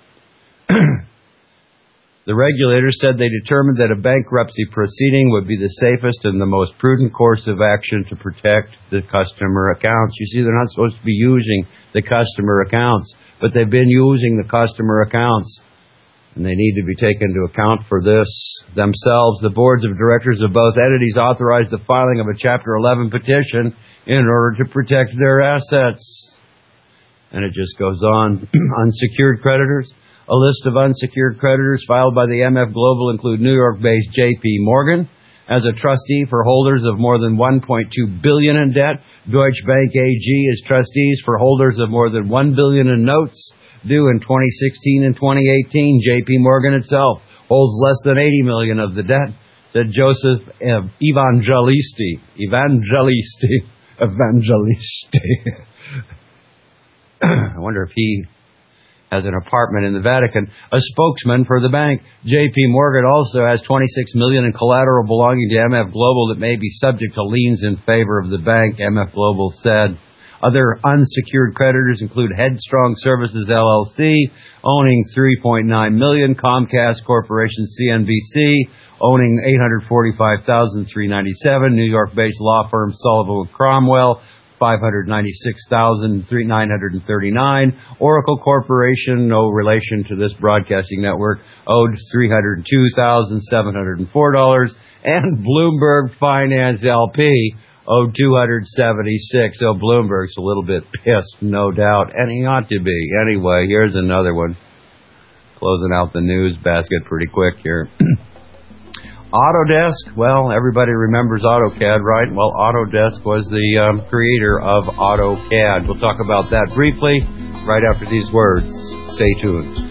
The regulators said they determined that a bankruptcy proceeding would be the safest and the most prudent course of action to protect the customer accounts. You see, they're not supposed to be using the customer accounts, but they've been using the customer accounts, and they need to be taken into account for this themselves. The boards of directors of both entities authorized the filing of a Chapter eleven petition in order to protect their assets. And it just goes on. Unsecured creditors. A list of unsecured creditors filed by the M F Global include New York-based J P Morgan as a trustee for holders of more than one point two billion dollars in debt. Deutsche Bank A G as trustees for holders of more than one billion dollars in notes due in twenty sixteen and twenty eighteen. J P Morgan itself holds less than eighty million dollars of the debt, said Joseph Evangelisti. Evangelisti. Evangelisti. I wonder if he has an apartment in the Vatican. A spokesman for the bank, J P Morgan, also has twenty-six million dollars in collateral belonging to M F Global that may be subject to liens in favor of the bank, M F Global said. Other unsecured creditors include Headstrong Services L L C, owning three point nine million dollars, Comcast Corporation C N B C, owning eight hundred forty-five thousand three hundred ninety-seven dollars, New York-based law firm Sullivan Cromwell, five hundred ninety-six thousand nine hundred thirty-nine dollars. Oracle Corporation, no relation to this broadcasting network, owed three hundred two thousand seven hundred four dollars. And Bloomberg Finance L P owed two hundred seventy-six dollars. So Bloomberg's a little bit pissed, no doubt, and he ought to be. Anyway, here's another one. Closing out the news basket pretty quick here. Autodesk, well, everybody remembers AutoCAD, right? Well, Autodesk was the um, creator of AutoCAD. We'll talk about that briefly right after these words. Stay tuned.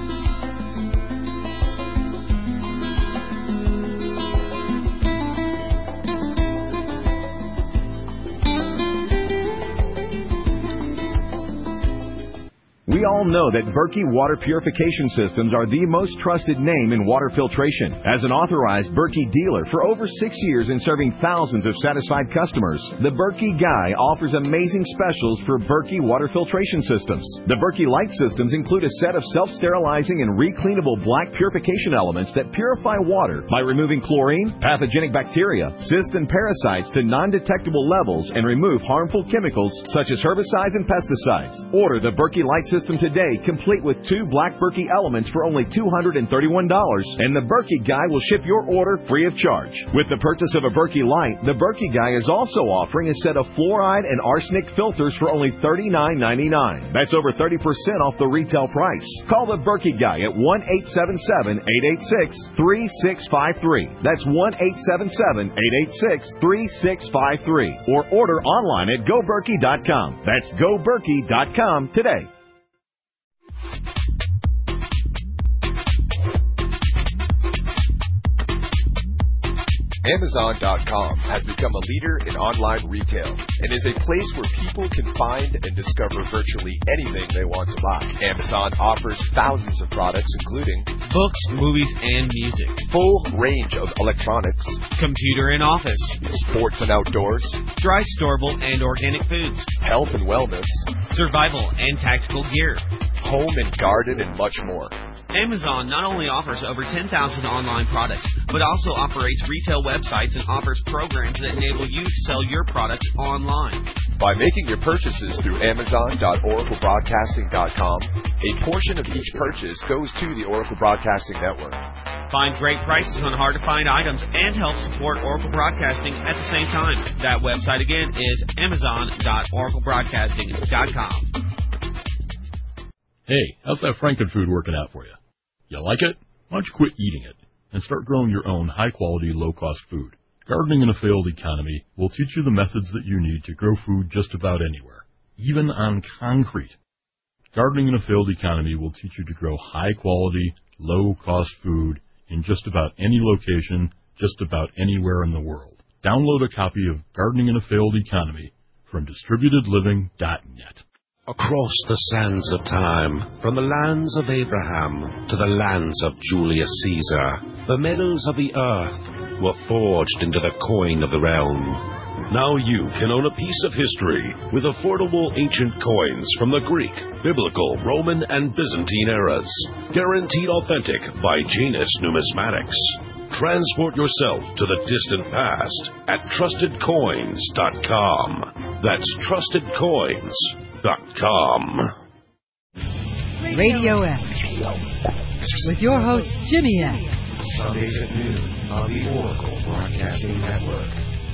We all know that Berkey Water Purification Systems are the most trusted name in water filtration. As an authorized Berkey dealer for over six years and serving thousands of satisfied customers, the Berkey Guy offers amazing specials for Berkey Water Filtration Systems. The Berkey Light Systems include a set of self-sterilizing and recleanable black purification elements that purify water by removing chlorine, pathogenic bacteria, cysts, and parasites to non-detectable levels and remove harmful chemicals such as herbicides and pesticides. Order the Berkey Light Systems system today, complete with two Black Berkey elements for only two hundred thirty-one dollars, and the Berkey Guy will ship your order free of charge. With the purchase of a Berkey Light, the Berkey Guy is also offering a set of fluoride and arsenic filters for only thirty-nine ninety-nine. That's over thirty percent off the retail price. Call the Berkey Guy at one eight seven seven, eight eight six, three six five three. That's one eight seven seven, eight eight six, three six five three. Or order online at go berkey dot com. That's go berkey dot com today. Amazon dot com has become a leader in online retail and is a place where people can find and discover virtually anything they want to buy. Amazon offers thousands of products including books, movies, and music, full range of electronics, computer and office, sports and outdoors, dry, storable, and organic foods, health and wellness, survival and tactical gear, home and garden, and much more. Amazon not only offers over ten thousand online products, but also operates retail websites and offers programs that enable you to sell your products online. By making your purchases through Amazon dot Oracle Broadcasting dot com, a portion of each purchase goes to the Oracle Broadcasting Network. Find great prices on hard-to-find items and help support Oracle Broadcasting at the same time. That website again is Amazon dot Oracle Broadcasting dot com. Hey, how's that Frankenfood working out for you? You like it? Why don't you quit eating it and start growing your own high-quality, low-cost food? Gardening in a failed economy will teach you the methods that you need to grow food just about anywhere, even on concrete. Gardening in a failed economy will teach you to grow high-quality, low-cost food in just about any location, just about anywhere in the world. Download a copy of Gardening in a Failed Economy from distributed living dot net. Across the sands of time, from the lands of Abraham to the lands of Julius Caesar, the metals of the earth were forged into the coin of the realm. Now you can own a piece of history with affordable ancient coins from the Greek, Biblical, Roman, and Byzantine eras. Guaranteed authentic by Janus Numismatics. Transport yourself to the distant past at trusted coins dot com. That's trusted coins dot com. Radio X with your host Jimmy X. Sundays at noon on the Oracle Broadcasting Network.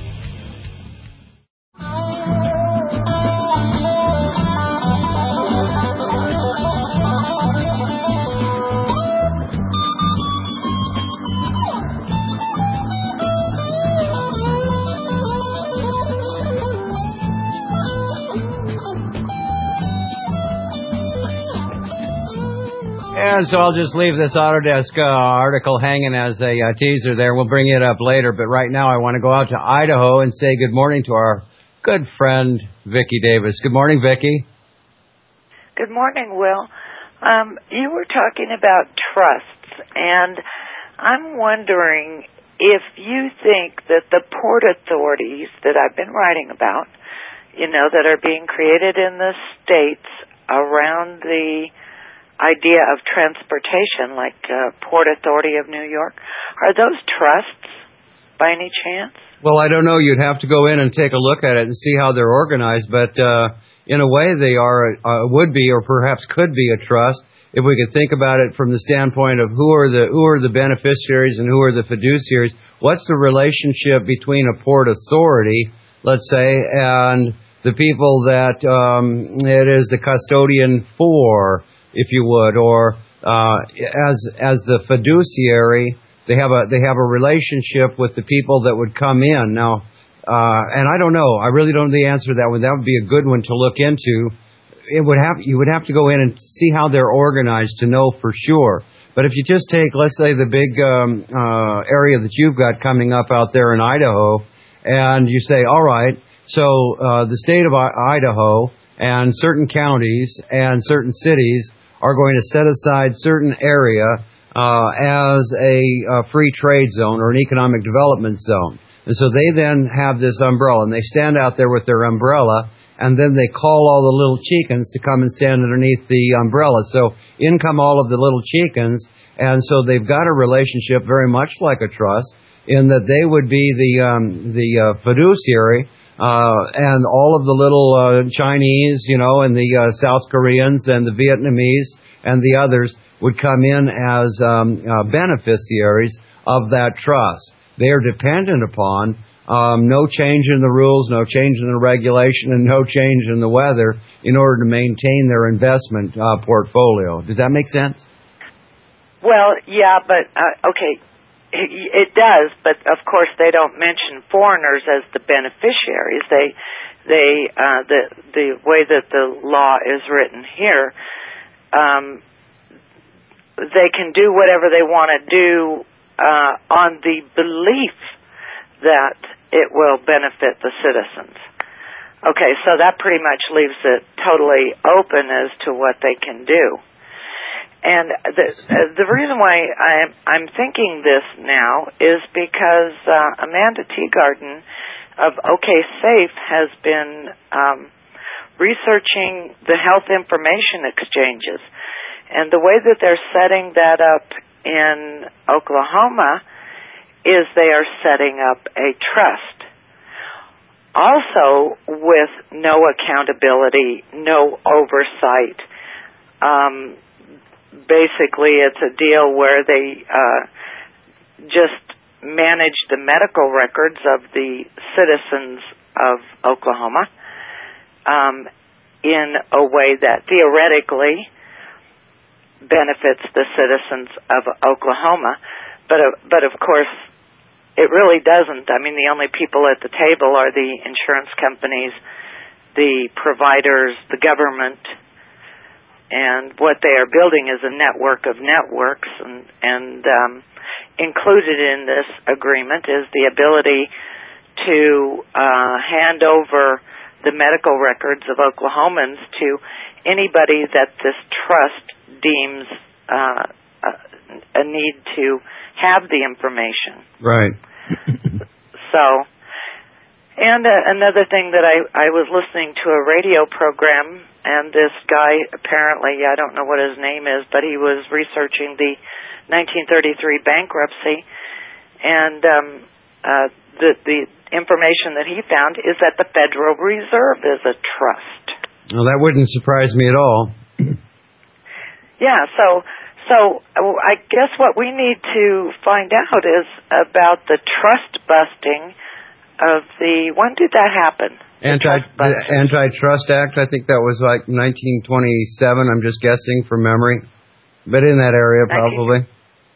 And so I'll just leave this Autodesk uh, article hanging as a uh, teaser there. We'll bring it up later. But right now I want to go out to Idaho and say good morning to our good friend, Vicki Davis. Good morning, Vicki. Good morning, Will. Um, you were talking about trusts, and I'm wondering if you think that the port authorities that I've been writing about, you know, that are being created in the states around the idea of transportation, like uh, Port Authority of New York, are those trusts by any chance? Well, I don't know. You'd have to go in and take a look at it and see how they're organized. But uh, in a way, they are uh, would be, or perhaps could be, a trust if we could think about it from the standpoint of who are the who are the beneficiaries and who are the fiduciaries. What's the relationship between a port authority, let's say, and the people that um, it is the custodian for, if you would, or uh, as as the fiduciary, they have a they have a relationship with the people that would come in. Now, uh, and I don't know, I really don't know the answer to that one. That would be a good one to look into. It would have you would have to go in and see how they're organized to know for sure. But if you just take, let's say, the big um, uh, area that you've got coming up out there in Idaho, and you say, all right, so uh, the state of I- Idaho and certain counties and certain cities are going to set aside certain area uh, as a, a free trade zone or an economic development zone. And so they then have this umbrella, and they stand out there with their umbrella, and then they call all the little chickens to come and stand underneath the umbrella. So in come all of the little chickens, and so they've got a relationship very much like a trust in that they would be the um, the uh, fiduciary uh, and all of the little uh, Chinese, you know, and the uh, South Koreans and the Vietnamese and the others would come in as um, uh, beneficiaries of that trust. They are dependent upon um, no change in the rules, no change in the regulation, and no change in the weather in order to maintain their investment uh, portfolio. Does that make sense? Well, yeah, but, uh, okay, it does, but of course they don't mention foreigners as the beneficiaries. They, they, uh, the, the way that the law is written here, um, they can do whatever they want to do, uh, on the belief that it will benefit the citizens. Okay, so that pretty much leaves it totally open as to what they can do. And the the reason why I'm, I'm thinking this now is because uh, Amanda Teagarden of OK Safe has been um, researching the health information exchanges. And the way that they're setting that up in Oklahoma is they are setting up a trust. Also with no accountability, no oversight. Um, basically, it's a deal where they uh, just manage the medical records of the citizens of Oklahoma um, in a way that theoretically benefits the citizens of Oklahoma. But, uh, but of course, it really doesn't. I mean, the only people at the table are the insurance companies, the providers, the government, and what they are building is a network of networks. And, and um, included in this agreement is the ability to uh, hand over the medical records of Oklahomans to anybody that this trust deems uh, a, a need to have the information. Right. So, and uh, another thing that I, I was listening to a radio program, and this guy apparently, I don't know what his name is, but he was researching the nineteen thirty-three bankruptcy, and um, uh, the, the information that he found is that the Federal Reserve is a trust. Well, that wouldn't surprise me at all. Yeah, so so I guess what we need to find out is about the trust busting of the, when did that happen? Anti the Antitrust Act, I think that was like nineteen twenty-seven, I'm just guessing from memory. But in that area, probably.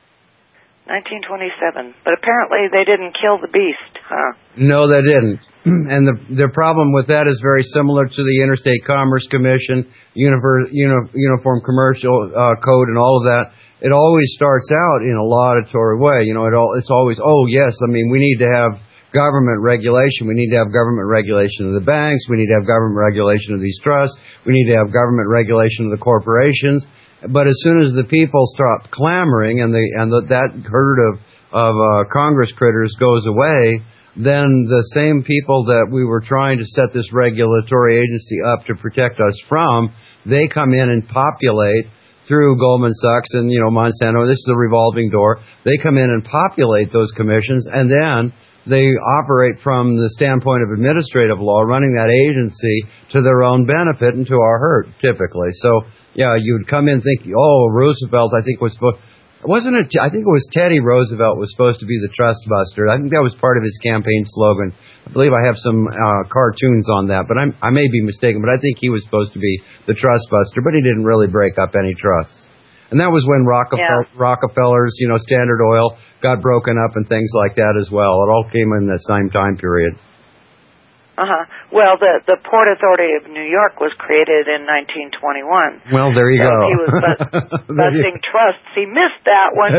nineteen twenty-seven. But apparently they didn't kill the beast, huh? No, they didn't. And the the problem with that is very similar to the Interstate Commerce Commission, Univer, Uni, Uniform Commercial uh, Code, and all of that. It always starts out in a laudatory way. You know, it all it's always, oh, yes, I mean, we need to have government regulation. We need to have government regulation of the banks. We need to have government regulation of these trusts. We need to have government regulation of the corporations. But as soon as the people stop clamoring and the and the, that herd of of uh, Congress critters goes away, then the same people that we were trying to set this regulatory agency up to protect us from, they come in and populate through Goldman Sachs and, you know, Monsanto. This is a revolving door. They come in and populate those commissions, and then they operate from the standpoint of administrative law, running that agency to their own benefit and to our hurt, typically. So, yeah, you'd come in thinking, oh, Roosevelt, I think was supposed, wasn't it, I think it was Teddy Roosevelt was supposed to be the trust buster. I think that was part of his campaign slogans. I believe I have some uh, cartoons on that, but I'm, I may be mistaken, but I think he was supposed to be the trust buster, but he didn't really break up any trusts. And that was when Rockefeller, yeah. Rockefellers, you know, Standard Oil got broken up and things like that as well. It all came in the same time period. Uh-huh. Well, the the Port Authority of New York was created in nineteen twenty-one. Well, there you so go. He was bust, busting you. trusts. He missed that one.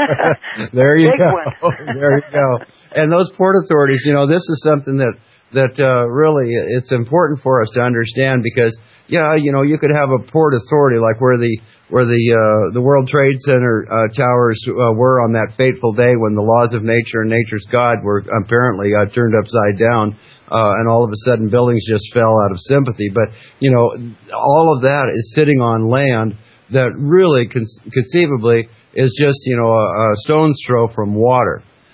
There you Big go. One. There you go. And those port authorities, you know, this is something that that uh, really it's important for us to understand because, yeah, you know, you could have a port authority like where the where the uh, the World Trade Center uh, towers uh, were on that fateful day when the laws of nature and nature's God were apparently uh, turned upside down, uh, and all of a sudden buildings just fell out of sympathy. But, you know, all of that is sitting on land that really con- conceivably is just, you know, a, a stone's throw from water.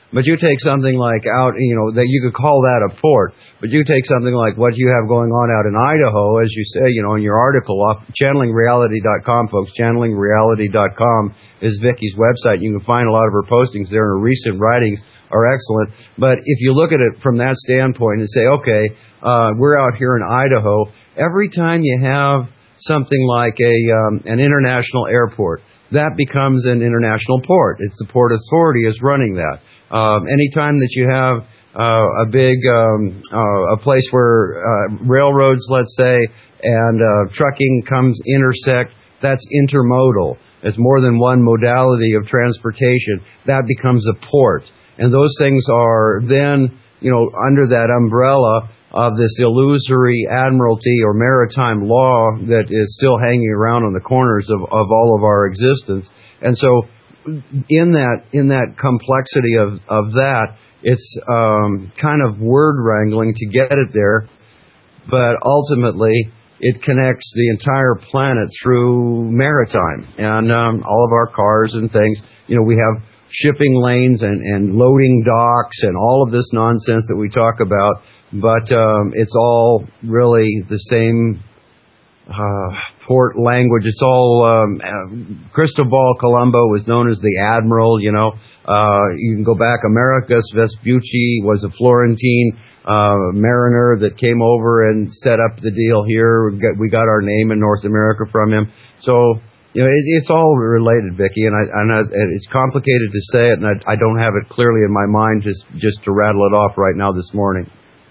But you take something like out, you know, that you could call that a port, but you take something like what you have going on out in Idaho, as you say, you know, in your article off channeling reality dot com, folks. channeling reality dot com is Vicki's website. You can find a lot of her postings there, and her recent writings are excellent. But if you look at it from that standpoint and say, okay, uh, we're out here in Idaho, every time you have something like a um, an international airport, that becomes an international port. It's the Port Authority is running that. Um, anytime that you have uh, a big, um, uh, a place where uh, railroads, let's say, and uh, trucking comes intersect, that's intermodal. It's more than one modality of transportation. That becomes a port. And those things are then, you know, under that umbrella of this illusory admiralty or maritime law that is still hanging around on the corners of, of all of our existence. And so in that in that complexity of, of that, it's um, kind of word wrangling to get it there, but ultimately it connects the entire planet through maritime. And um, all of our cars and things, you know, we have shipping lanes and, and loading docks and all of this nonsense that we talk about, but um, it's all really the same uh, port language. It's all, um, uh, Cristobal Colombo was known as the Admiral, you know. Uh, you can go back, Americus Vespucci was a Florentine uh, mariner that came over and set up the deal here. We got, we got our name in North America from him. So, you know, it, it's all related, Vicki, and, I, and, I, and it's complicated to say it, and I, I don't have it clearly in my mind just, just to rattle it off right now this morning.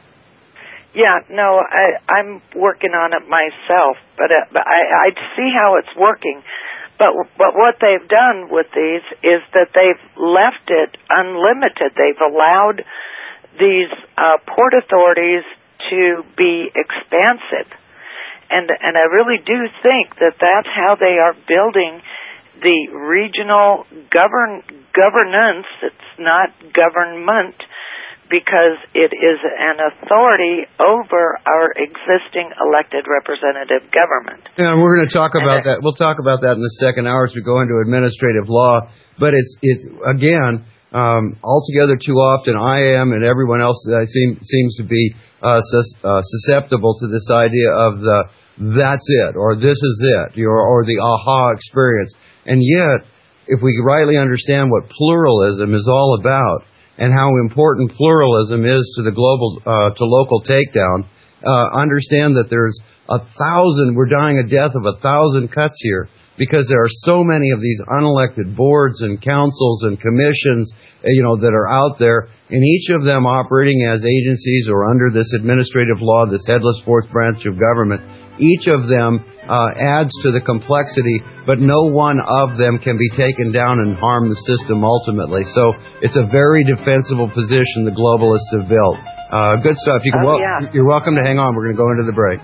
Yeah, no, I, I'm working on it myself, but, uh, but I, I see how it's working. But but what they've done with these is that they've left it unlimited. They've allowed these uh, port authorities to be expansive. And and I really do think that that's how they are building the regional govern governance. It's not government, because it is an authority over our existing elected representative government. Yeah, we're going to talk about and, that. We'll talk about that in the second hour as we go into administrative law. But it's it's again. Um, altogether too often, I am and everyone else uh, seem, seems to be uh, sus, uh, susceptible to this idea of the that's it, or this is it, or, or the aha experience. And yet, if we rightly understand what pluralism is all about and how important pluralism is to the global, uh, to local takedown, uh, understand that there's a thousand, we're dying a death of a thousand cuts here, because there are so many of these unelected boards and councils and commissions, you know, that are out there, and each of them operating as agencies or under this administrative law, this headless fourth branch of government. Each of them uh, adds to the complexity, but no one of them can be taken down and harm the system ultimately. So it's a very defensible position the globalists have built. Uh, good stuff. You can oh, wel- yeah. You're welcome to hang on. We're going to go into the break.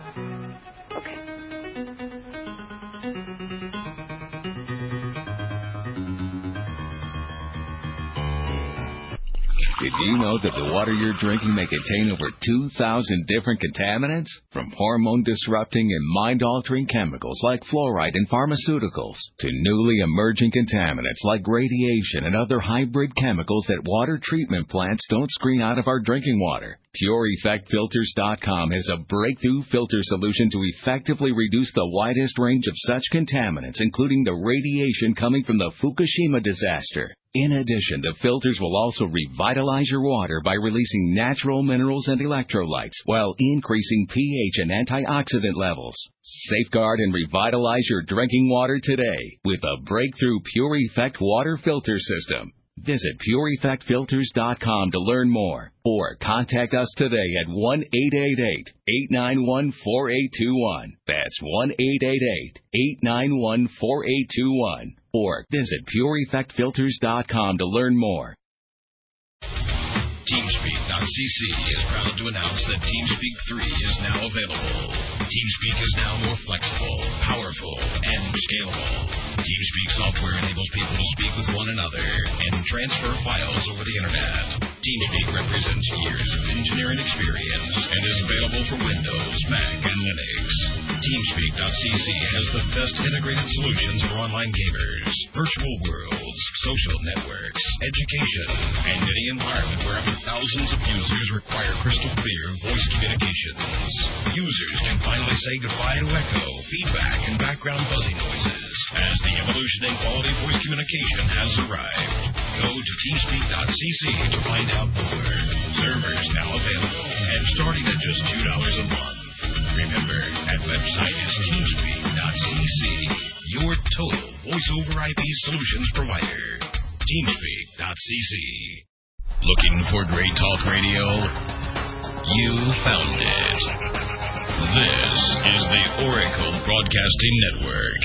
Did you know that the water you're drinking may contain over two thousand different contaminants? From hormone-disrupting and mind-altering chemicals like fluoride in pharmaceuticals to newly emerging contaminants like radiation and other hybrid chemicals that water treatment plants don't screen out of our drinking water. Pure Effect Filters dot com has a breakthrough filter solution to effectively reduce the widest range of such contaminants, including the radiation coming from the Fukushima disaster. In addition, the filters will also revitalize your water by releasing natural minerals and electrolytes while increasing pH and antioxidant levels. Safeguard and revitalize your drinking water today with a breakthrough Pure Effect water filter system. Visit Pure Effect Filters dot com to learn more, or contact us today at one eight eight eight, eight nine one, four eight two one. That's one eight eight eight, eight nine one, four eight two one. Or visit Pure Effect Filters dot com to learn more. TeamSpeak dot c c is proud to announce that TeamSpeak three is now available. TeamSpeak is now more flexible, powerful, and scalable. TeamSpeak software enables people to speak with one another and transfer files over the Internet. TeamSpeak represents years of engineering experience and is available for Windows, Mac, and Linux. TeamSpeak dot c c has the best integrated solutions for online gamers, virtual worlds, social networks, education, and any environment where up to thousands of users require crystal clear voice communications. Users can finally say goodbye to echo, feedback, and background buzzing noises as the evolution in quality voice communication has arrived. Go to TeamSpeak dot c c to find out more. Servers now available and starting at just two dollars a month. Remember, that website is TeamSpeak dot c c, your total voice-over I P solutions provider. TeamSpeak dot c c. Looking for great talk radio? You found it. This is the Oracle Broadcasting Network.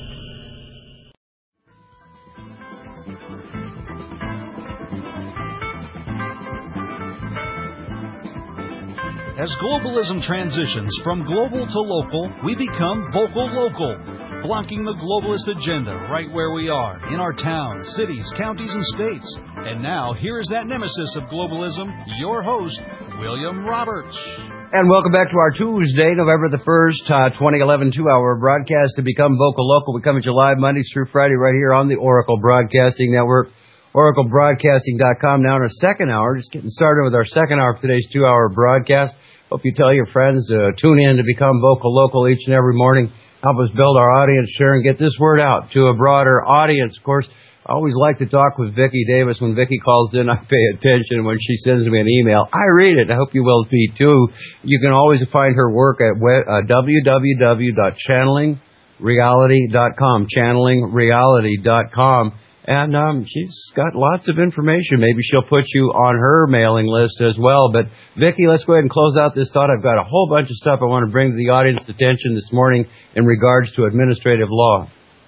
As globalism transitions from global to local, we become vocal local, blocking the globalist agenda right where we are, in our towns, cities, counties, and states. And now, here is that nemesis of globalism, your host, William Roberts. And welcome back to our Tuesday, November the first, uh, twenty eleven two-hour broadcast to become vocal local. We come at you live Mondays through Friday right here on the Oracle Broadcasting Network. Oracle Broadcasting dot com now in our second hour. Just getting started with our second hour of today's two-hour broadcast. Hope you tell your friends to tune in to become vocal local each and every morning. Help us build our audience, share, and get this word out to a broader audience. Of course, I always like to talk with Vicki Davis. When Vicki calls in, I pay attention. When she sends me an email, I read it. I hope you will be too. You can always find her work at uh, w w w dot channeling reality dot com, channeling reality dot com. And um, she's got lots of information. Maybe she'll put you on her mailing list as well. But, Vicki, let's go ahead and close out this thought. I've got a whole bunch of stuff I want to bring to the audience's attention this morning in regards to administrative law.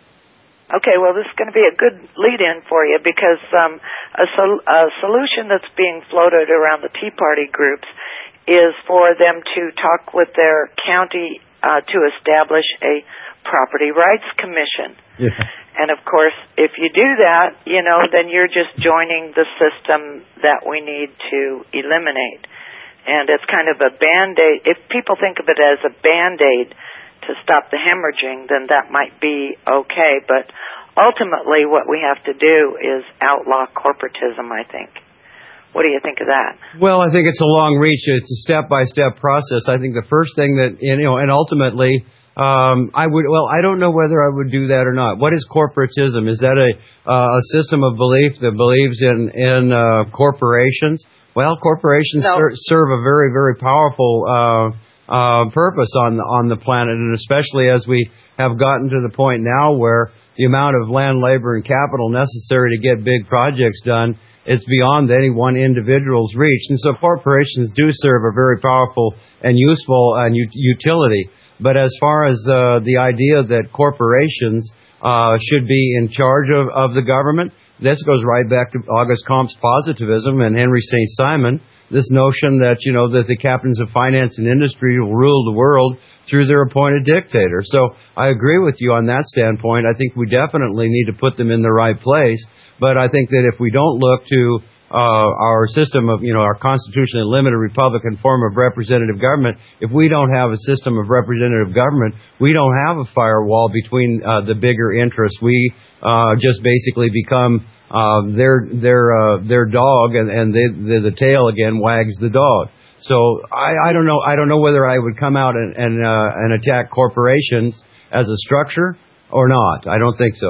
Okay, well, this is going to be a good lead-in for you because um, a, sol- a solution that's being floated around the Tea Party groups is for them to talk with their county uh, to establish a property rights commission. Yeah. And, of course, if you do that, you know, then you're just joining the system that we need to eliminate. And it's kind of a Band-Aid. If people think of it as a Band-Aid to stop the hemorrhaging, then that might be okay. But ultimately what we have to do is outlaw corporatism, I think. What do you think of that? Well, I think it's a long reach. It's a step-by-step process. I think the first thing that, you know, and ultimately... Um, I would, well, I don't know whether I would do that or not. What is corporatism? Is that a, uh, a system of belief that believes in, in, uh, corporations? Well, corporations no. ser- serve a very, very powerful, uh, uh, purpose on, on the planet, and especially as we have gotten to the point now where the amount of land, labor, and capital necessary to get big projects done, it's beyond any one individual's reach. And so corporations do serve a very powerful and useful and u- utility. But as far as uh, the idea that corporations uh, should be in charge of, of the government, this goes right back to Auguste Comte's positivism and Henry Saint Simon, this notion that, you know, that the captains of finance and industry will rule the world through their appointed dictator. So I agree with you on that standpoint. I think we definitely need to put them in the right place. But I think that if we don't look to Uh, our system of, you know, our constitutionally limited Republican form of representative government, if we don't have a system of representative government, we don't have a firewall between uh, the bigger interests. We uh, just basically become uh, their their uh, their dog, and, and they, the, the tail again wags the dog. So I, I don't know. I don't know whether I would come out and and, uh, and attack corporations as a structure or not. I don't think so.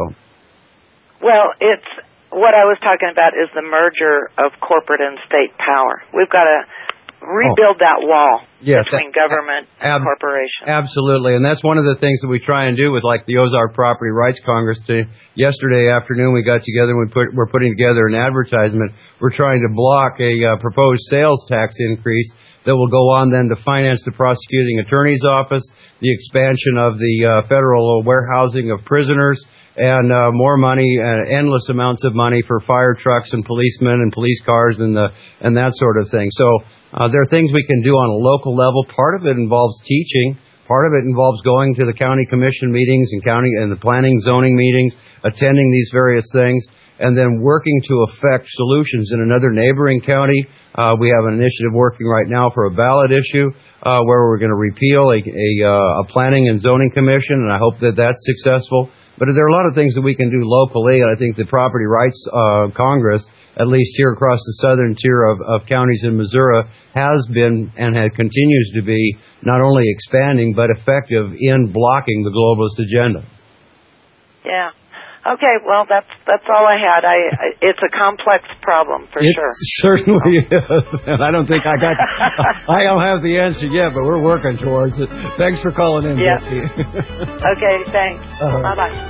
Well, it's. What I was talking about is the merger of corporate and state power. We've got to rebuild oh. that wall yes, between ab- government ab- and corporation. Absolutely, and that's one of the things that we try and do with, like, the Ozark Property Rights Congress. To, yesterday afternoon, we got together and we put, we're putting together an advertisement. We're trying to block a uh, proposed sales tax increase that will go on then to finance the prosecuting attorney's office, the expansion of the uh, federal warehousing of prisoners, and uh, more money, uh, endless amounts of money for fire trucks and policemen and police cars and the and that sort of thing. So uh, there are things we can do on a local level. Part of it involves teaching Part of it involves going to the county commission meetings and county and the planning zoning meetings, attending these various things, and then working to affect solutions in another neighboring county. Uh, we have an initiative working right now for a ballot issue uh, where we're going to repeal a, a, uh, a planning and zoning commission, and I hope that that's successful. But there are a lot of things that we can do locally, and I think the Property Rights uh, Congress, at least here across the southern tier of, of counties in Missouri, has been and has, continues to be not only expanding but effective in blocking the globalist agenda. Yeah. Okay, well, that's that's all I had. I, I it's a complex problem for it sure. Certainly is, and I don't think I got. I don't have the answer yet, but we're working towards it. Thanks for calling in, yep. Becky. Okay, thanks. Uh-huh. Bye bye.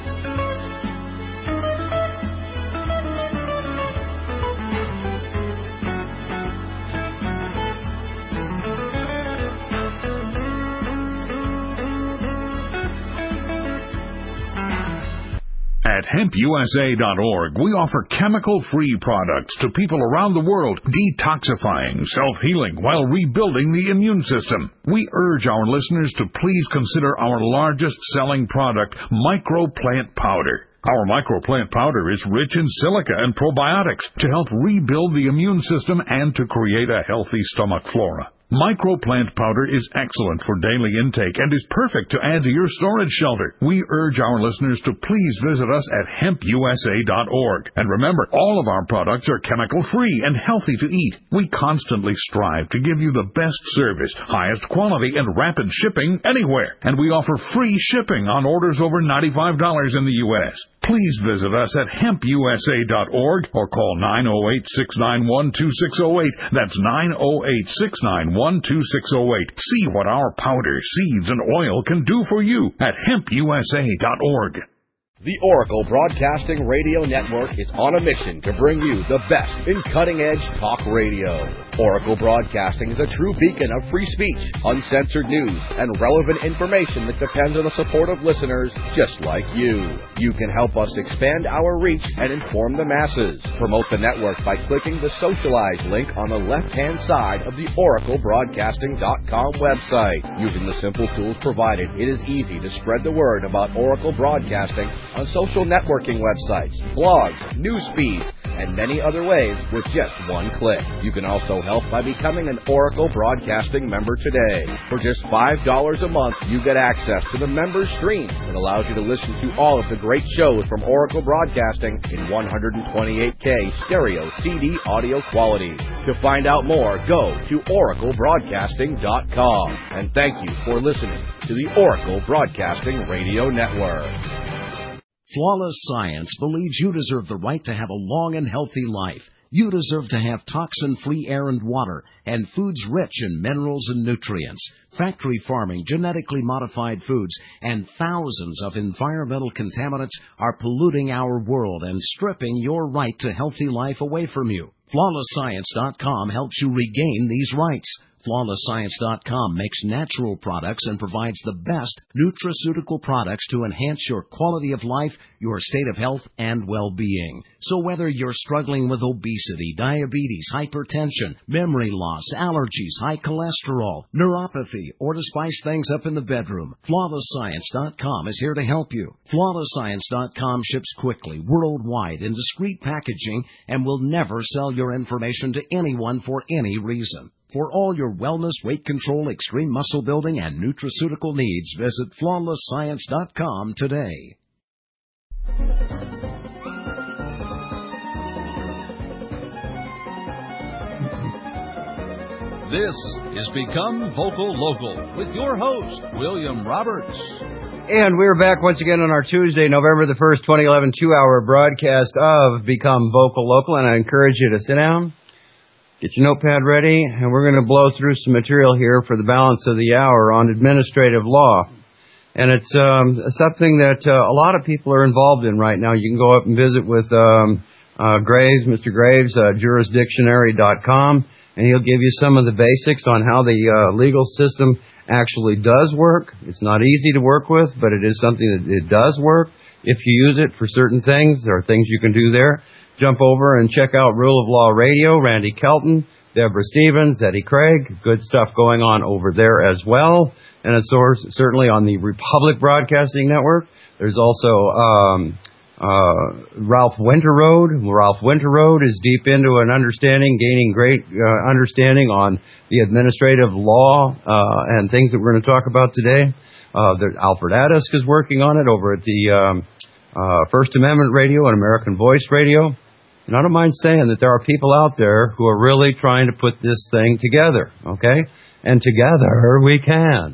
At hemp U S A dot org, we offer chemical-free products to people around the world, detoxifying, self-healing, while rebuilding the immune system. We urge our listeners to please consider our largest-selling product, Microplant Powder. Our Microplant Powder is rich in silica and probiotics to help rebuild the immune system and to create a healthy stomach flora. Microplant Powder is excellent for daily intake and is perfect to add to your storage shelter. We urge our listeners to please visit us at hemp U S A dot org. And remember, all of our products are chemical-free and healthy to eat. We constantly strive to give you the best service, highest quality, and rapid shipping anywhere. And we offer free shipping on orders over ninety-five dollars in the U S Please visit us at hemp U S A dot org or call nine oh eight, six nine one, two six oh eight. That's nine oh eight, six nine one, two six oh eight. See what our powder, seeds, and oil can do for you at hemp U S A dot org. The Oracle Broadcasting Radio Network is on a mission to bring you the best in cutting-edge talk radio. Oracle Broadcasting is a true beacon of free speech, uncensored news, and relevant information that depends on the support of listeners just like you. You can help us expand our reach and inform the masses. Promote the network by clicking the Socialize link on the left-hand side of the oracle broadcasting dot com website. Using the simple tools provided, it is easy to spread the word about Oracle Broadcasting on social networking websites, blogs, news feeds, and many other ways with just one click. You can also help by becoming an Oracle Broadcasting member today. For just five dollars a month, you get access to the member stream that allows you to listen to all of the great shows from Oracle Broadcasting in one twenty-eight K stereo C D audio quality. To find out more, go to oracle broadcasting dot com. And thank you for listening to the Oracle Broadcasting Radio Network. Flawless Science believes you deserve the right to have a long and healthy life. You deserve to have toxin-free air and water, and foods rich in minerals and nutrients. Factory farming, genetically modified foods, and thousands of environmental contaminants are polluting our world and stripping your right to healthy life away from you. flawless science dot com helps you regain these rights. flawless science dot com makes natural products and provides the best nutraceutical products to enhance your quality of life, your state of health, and well-being. So whether you're struggling with obesity, diabetes, hypertension, memory loss, allergies, high cholesterol, neuropathy, or to spice things up in the bedroom, flawless science dot com is here to help you. flawless science dot com ships quickly, worldwide, in discreet packaging, and will never sell your information to anyone for any reason. For all your wellness, weight control, extreme muscle building, and nutraceutical needs, visit flawless science dot com today. This is Become Vocal Local with your host, William Roberts. And we're back once again on our Tuesday, November the first, twenty eleven, two-hour broadcast of Become Vocal Local. And I encourage you to sit down, get your notepad ready, and we're going to blow through some material here for the balance of the hour on administrative law. And it's um, something that uh, a lot of people are involved in right now. You can go up and visit with um, uh, Graves, Mister Graves, uh, jurisdictionary dot com, and he'll give you some of the basics on how the uh, legal system actually does work. It's not easy to work with, but it is something that it does work. If you use it for certain things, there are things you can do there. Jump over and check out Rule of Law Radio, Randy Kelton, Deborah Stevens, Eddie Craig. Good stuff going on over there as well. and it's certainly on the Republic Broadcasting Network. There's also um, uh, Ralph Winterrode. Ralph Winterrode is deep into an understanding, gaining great uh, understanding on the administrative law uh, and things that we're going to talk about today. Uh, there, Alfred Adisk is working on it over at the um, uh, First Amendment Radio and American Voice Radio. And I don't mind saying that there are people out there who are really trying to put this thing together, okay? And together we can.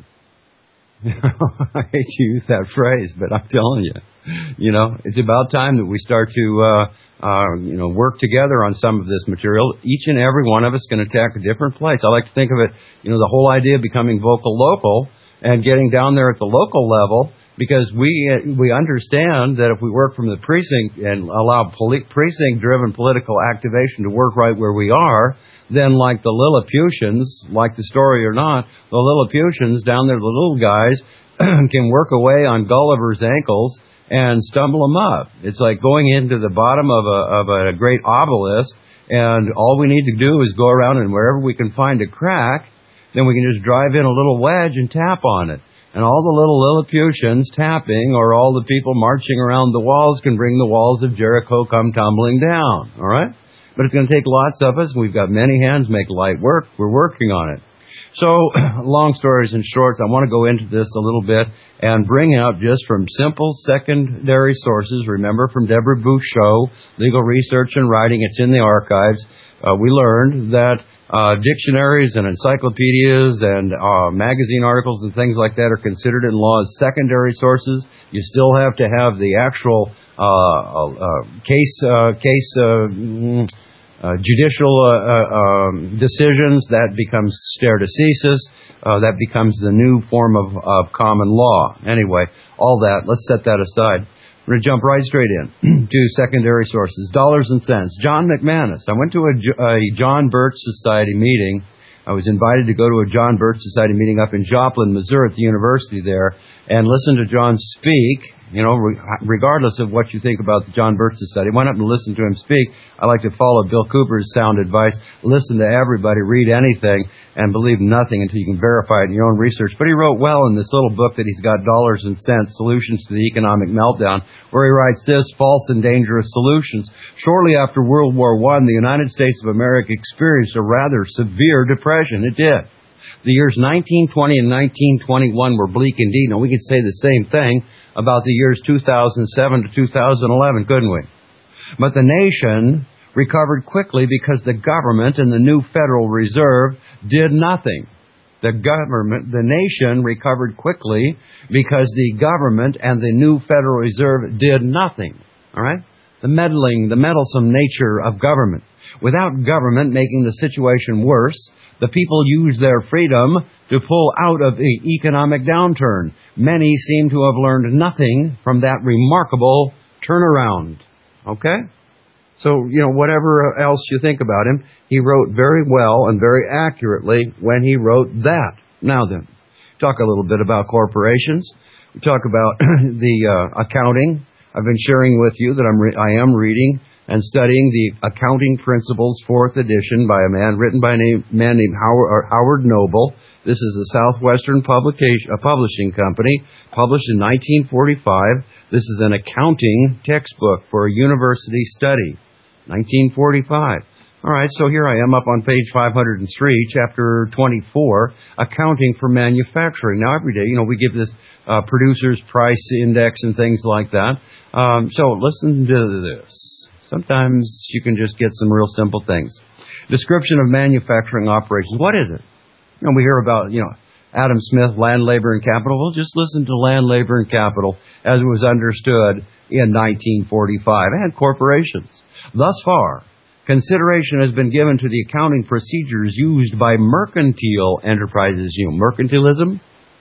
I hate to use that phrase, but I'm telling you, you know, it's about time that we start to, uh, uh, you know, work together on some of this material. Each and every one of us can attack a different place. I like to think of it, you know, the whole idea of becoming vocal local and getting down there at the local level, because we we understand that if we work from the precinct and allow poli- precinct-driven political activation to work right where we are, then like the Lilliputians, like the story or not, the Lilliputians down there, the little guys, can work away on Gulliver's ankles and stumble them up. It's like going into the bottom of a of a great obelisk, and all we need to do is go around, and wherever we can find a crack, then we can just drive in a little wedge and tap on it. And all the little Lilliputians tapping, or all the people marching around the walls, can bring the walls of Jericho come tumbling down, all right? But it's going to take lots of us. We've got many hands make light work. We're working on it. So, long stories and shorts, I want to go into this a little bit and bring out just from simple secondary sources. Remember, from Deborah Booth's show, Legal Research and Writing, it's in the archives. Uh, we learned that Uh, dictionaries and encyclopedias and uh, magazine articles and things like that are considered in law as secondary sources. You still have to have the actual uh, uh, case uh, case uh, mm, uh, judicial uh, uh, um, decisions. That becomes stare decisis. Uh, that becomes the new form of, of common law. Anyway, all that. Let's set that aside. We're going to jump right straight in to secondary sources. Dollars and cents. John McManus. I went to a, a John Birch Society meeting. I was invited to go to a John Birch Society meeting up in Joplin, Missouri, at the university there, and listen to John speak. You know, regardless of what you think about the John Birch Society, went up and listened to him speak. I like to follow Bill Cooper's sound advice. Listen to everybody, read anything, and believe nothing until you can verify it in your own research. But he wrote well in this little book that he's got, Dollars and Cents, Solutions to the Economic Meltdown, where he writes this: false and dangerous solutions. Shortly after World War One, the United States of America experienced a rather severe depression. It did. The years nineteen twenty and nineteen twenty-one were bleak indeed. Now, we could say the same thing about the years two thousand seven to two thousand eleven, couldn't we? But the nation recovered quickly because the government and the new Federal Reserve did nothing. The government, the nation recovered quickly because the government and the new Federal Reserve did nothing. All right? The meddling, the meddlesome nature of government. Without government making the situation worse, the people used their freedom to pull out of the economic downturn. Many seem to have learned nothing from that remarkable turnaround. Okay? So, you know, whatever else you think about him, he wrote very well and very accurately when he wrote that. Now then, talk a little bit about corporations. We talk about the uh, accounting. I've been sharing with you that I'm re- I am reading and studying the Accounting Principles, fourth edition, by a man written by a name, man named Howard, or Howard Noble. This is a Southwestern publication, a publishing company, published in nineteen forty-five. This is an accounting textbook for a university study, nineteen forty-five. All right, so here I am up on page five hundred three, chapter twenty-four, Accounting for Manufacturing. Now, every day, you know, we give this uh, producer's price index and things like that. Um, so listen to this. Sometimes you can just get some real simple things. Description of manufacturing operations. What is it? You know, we hear about, you know, Adam Smith, Land, Labor, and Capital. Well, just listen to Land, Labor, and Capital as it was understood in nineteen forty-five, and corporations. Thus far, consideration has been given to the accounting procedures used by mercantile enterprises. You know, mercantilism.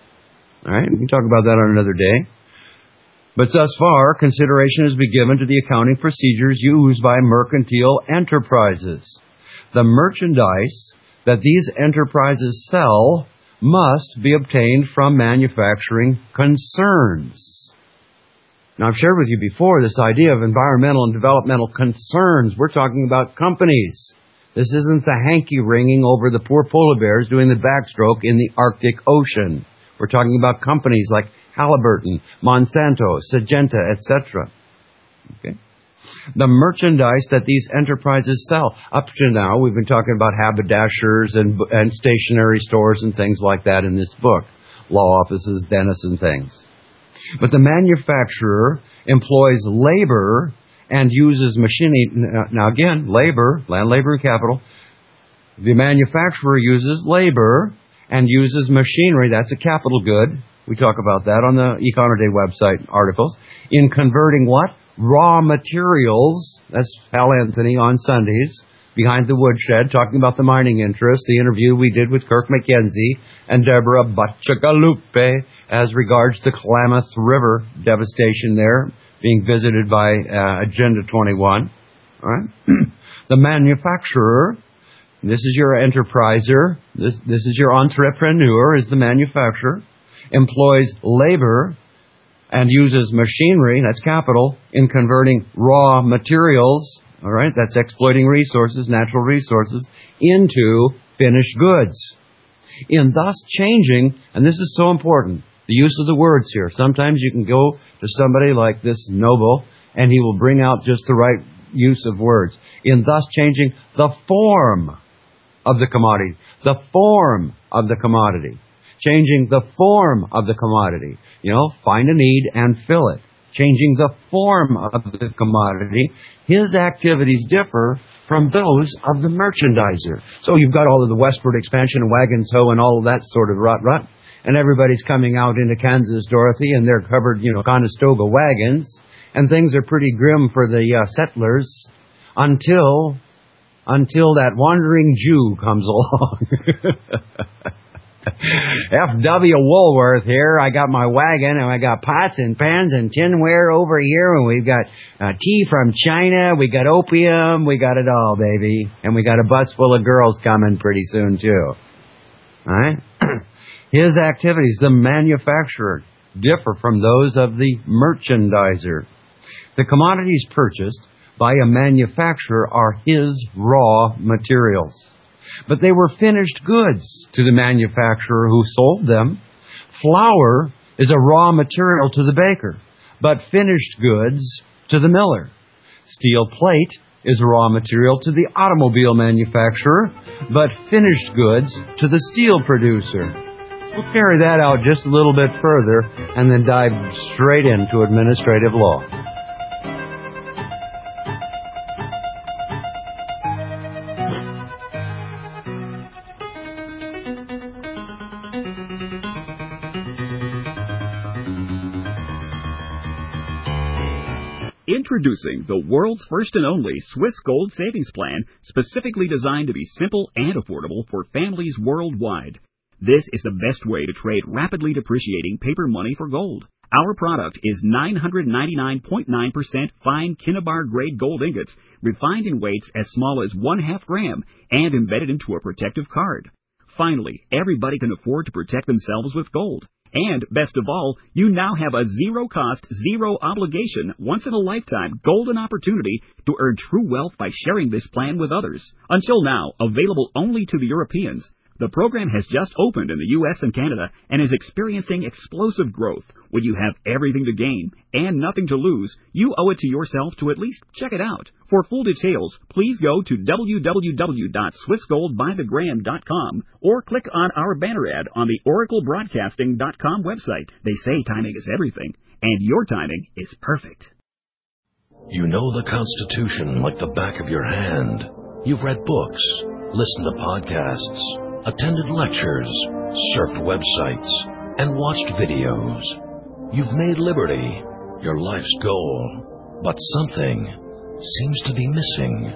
All right, we can talk about that on another day. But thus far, consideration has been given to the accounting procedures used by mercantile enterprises. The merchandise that these enterprises sell must be obtained from manufacturing concerns. Now, I've shared with you before this idea of environmental and developmental concerns. We're talking about companies. This isn't the hanky-wringing over the poor polar bears doing the backstroke in the Arctic Ocean. We're talking about companies like Halliburton, Monsanto, Syngenta, et cetera. Okay? The merchandise that these enterprises sell. Up to now, we've been talking about haberdashers and, and stationery stores and things like that in this book. Law offices, dentists, and things. But the manufacturer employs labor and uses machinery. Now again, labor, land, labor, and capital. The manufacturer uses labor and uses machinery. That's a capital good. We talk about that on the Econoday website articles. In converting what? Raw materials. That's Hal Anthony on Sundays, Behind the Woodshed, talking about the mining interest, the interview we did with Kirk McKenzie and Deborah Bacigalupe as regards the Klamath River devastation there, being visited by uh, Agenda twenty-one. All right? The manufacturer, this is your enterpriser, this, this is your entrepreneur, is the manufacturer, employs labor and uses machinery, that's capital, in converting raw materials, all right, that's exploiting resources, natural resources, into finished goods. In thus changing, and this is so important, the use of the words here. Sometimes you can go to somebody like this Noble, and he will bring out just the right use of words. In thus changing the form of the commodity. The form of the commodity. Changing the form of the commodity. You know, find a need and fill it. Changing the form of the commodity. His activities differ from those of the merchandiser. So you've got all of the westward expansion and wagons ho and all of that sort of rut-rut. And everybody's coming out into Kansas, Dorothy, and they're covered, you know, Conestoga wagons. And things are pretty grim for the uh, settlers until, until that wandering Jew comes along. F W Woolworth here. I got my wagon, and I got pots and pans and tinware over here, and we've got uh, tea from China, we got opium, we got it all, baby. And we got a bus full of girls coming pretty soon, too. All right? His activities, the manufacturer, differ from those of the merchandiser. The commodities purchased by a manufacturer are his raw materials. But they were finished goods to the manufacturer who sold them. Flour is a raw material to the baker, but finished goods to the miller. Steel plate is a raw material to the automobile manufacturer, but finished goods to the steel producer. We'll carry that out just a little bit further and then dive straight into administrative law. Introducing the world's first and only Swiss Gold Savings Plan, specifically designed to be simple and affordable for families worldwide. This is the best way to trade rapidly depreciating paper money for gold. Our product is nine hundred ninety-nine point nine percent fine Kinnabar grade gold ingots, refined in weights as small as one half gram and embedded into a protective card. Finally, everybody can afford to protect themselves with gold. And, best of all, you now have a zero-cost, zero-obligation, once-in-a-lifetime golden opportunity to earn true wealth by sharing this plan with others. Until now, available only to the Europeans, the program has just opened in the U S and Canada and is experiencing explosive growth. When you have everything to gain and nothing to lose, you owe it to yourself to at least check it out. For full details, please go to w w w dot swiss gold by the gram dot com or click on our banner ad on the oracle broadcasting dot com website. They say timing is everything, and your timing is perfect. You know the Constitution like the back of your hand. You've read books, listened to podcasts, attended lectures, surfed websites, and watched videos. You've made liberty your life's goal, but something seems to be missing.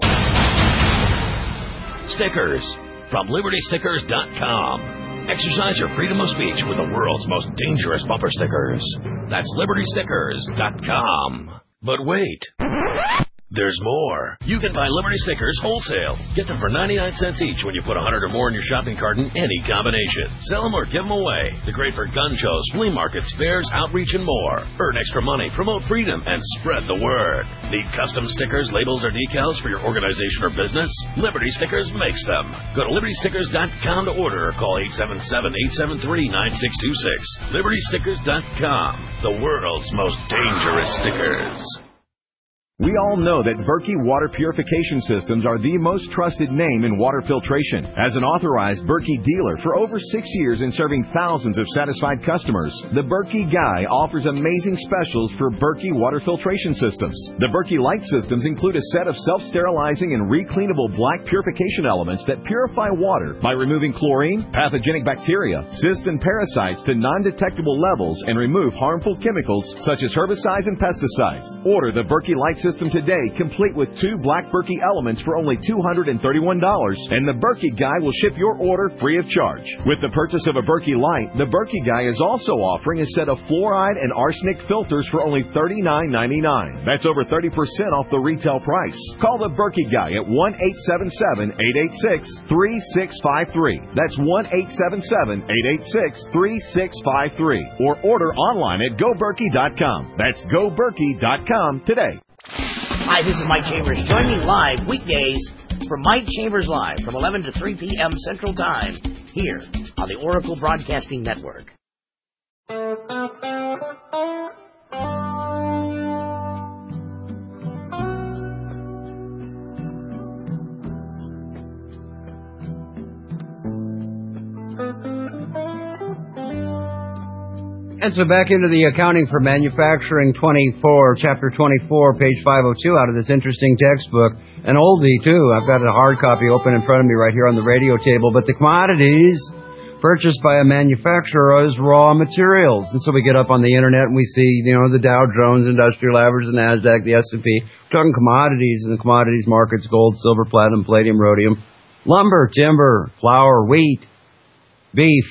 Stickers from liberty stickers dot com. Exercise your freedom of speech with the world's most dangerous bumper stickers. That's liberty stickers dot com. But wait, There's more. You can buy Liberty stickers wholesale. Get them for ninety-nine cents each when you put one hundred or more in your shopping cart in any combination. Sell them or give them away. They're great for gun shows, flea markets, fairs, outreach, and more. Earn extra money, promote freedom, and spread the word. Need custom stickers, labels, or decals for your organization or business? Liberty Stickers makes them. Go to liberty stickers dot com to order or call eight seven seven, eight seven three, nine six two six. liberty stickers dot com, the world's most dangerous stickers. We all know that Berkey Water Purification Systems are the most trusted name in water filtration. As an authorized Berkey dealer for over six years and serving thousands of satisfied customers, the Berkey Guy offers amazing specials for Berkey Water Filtration Systems. The Berkey Light Systems include a set of self-sterilizing and recleanable black purification elements that purify water by removing chlorine, pathogenic bacteria, cysts, and parasites to non-detectable levels and remove harmful chemicals such as herbicides and pesticides. Order the Berkey Light System today, complete with two black Berkey elements for only two hundred thirty-one dollars, and the Berkey Guy will ship your order free of charge. With the purchase of a Berkey Light, the Berkey Guy is also offering a set of fluoride and arsenic filters for only thirty-nine ninety-nine. That's over thirty percent off the retail price. Call the Berkey Guy at one eight seven seven, eight eight six, three six five three. That's one eight seven seven, eight eight six, three six five three. Or order online at go berkey dot com. That's go berkey dot com today. Hi, this is Mike Chambers. Join me live weekdays for Mike Chambers Live from eleven to three p.m. Central Time here on the Oracle Broadcasting Network. And so back into the Accounting for Manufacturing twenty-four, Chapter twenty-four, page five oh two, out of this interesting textbook. An oldie, too. I've got a hard copy open in front of me right here on the radio table. But the commodities purchased by a manufacturer is raw materials. And so we get up on the Internet and we see, you know, the Dow Jones Industrial Average, the NASDAQ, the S and P. We're talking commodities and the commodities markets, gold, silver, platinum, palladium, rhodium, lumber, timber, flour, wheat, beef.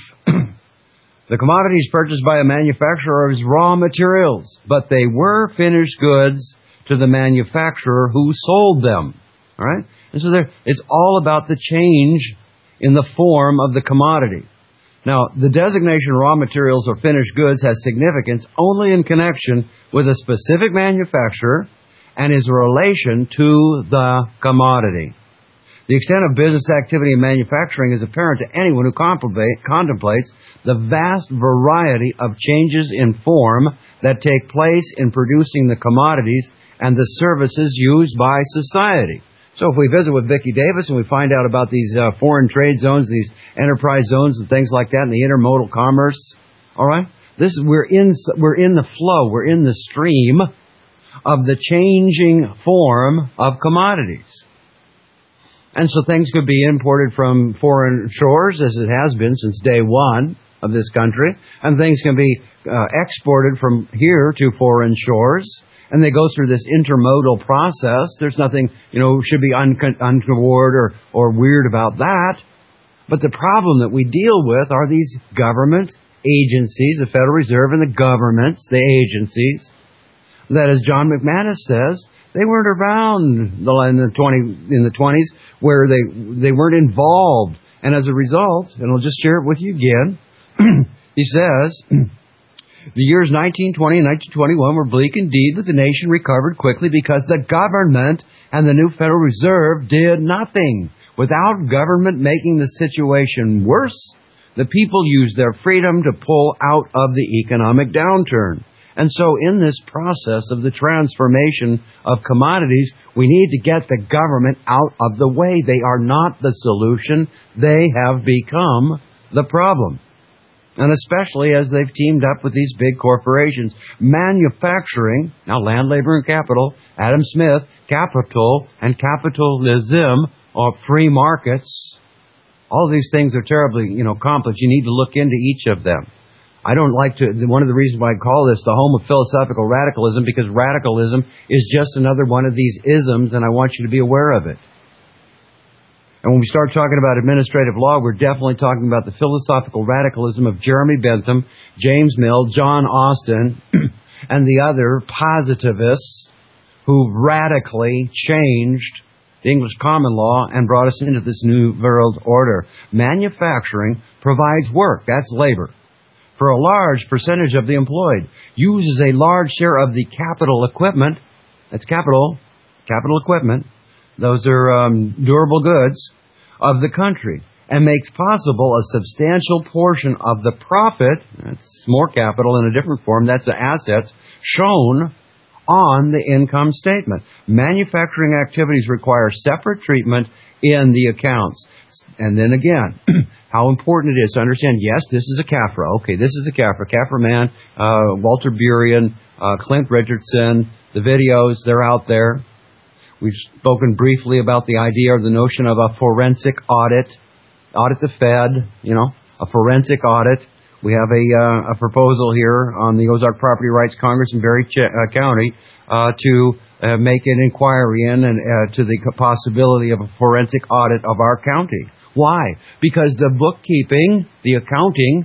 The commodities purchased by a manufacturer is raw materials, but they were finished goods to the manufacturer who sold them. All right? And so there, it's all about the change in the form of the commodity. Now, the designation raw materials or finished goods has significance only in connection with a specific manufacturer and his relation to the commodity. The extent of business activity in manufacturing is apparent to anyone who contemplates the vast variety of changes in form that take place in producing the commodities and the services used by society. So if we visit with Vicki Davis and we find out about these uh, foreign trade zones, these enterprise zones and things like that, and the intermodal commerce, all right, this we're in we're in the flow, we're in the stream of the changing form of commodities. And so things could be imported from foreign shores, as it has been since day one of this country, and things can be uh, exported from here to foreign shores, and they go through this intermodal process. There's nothing, you know, should be un- untoward or, or weird about that. But the problem that we deal with are these government agencies, the Federal Reserve and the governments, the agencies, that, as John McManus says, they weren't around in the twenty in the twenties where they they weren't involved, and as a result, and I'll just share it with you again. He says, the years nineteen twenty and nineteen twenty-one were bleak indeed, but the nation recovered quickly because the government and the new Federal Reserve did nothing. Without government making the situation worse, the people used their freedom to pull out of the economic downturn. And so in this process of the transformation of commodities, we need to get the government out of the way. They are not the solution. They have become the problem. And especially as they've teamed up with these big corporations. Manufacturing, now land, labor, and capital, Adam Smith, capital and capitalism are free markets. All these things are terribly, you know, complex. You need to look into each of them. I don't like to, one of the reasons why I call this the home of philosophical radicalism, because radicalism is just another one of these isms, and I want you to be aware of it. And when we start talking about administrative law, we're definitely talking about the philosophical radicalism of Jeremy Bentham, James Mill, John Austin, and the other positivists who radically changed the English common law and brought us into this new world order. Manufacturing provides work. That's labor. For a large percentage of the employed, uses a large share of the capital equipment. That's capital, capital equipment. Those are um, durable goods of the country, and makes possible a substantial portion of the profit, that's more capital in a different form, that's the assets, shown on the income statement. Manufacturing activities require separate treatment in the accounts. And then again, how important it is to understand, yes, this is a C A F R A. Okay, this is a C A F R A. C A F R A man, uh, Walter Burien, uh, Clint Richardson, the videos, they're out there. We've spoken briefly about the idea or the notion of a forensic audit. Audit the Fed, you know, a forensic audit. We have a, uh, a proposal here on the Ozark Property Rights Congress in Berry Ch- uh, County uh, to uh, make an inquiry in and uh, to the possibility of a forensic audit of our county. Why? Because the bookkeeping, the accounting,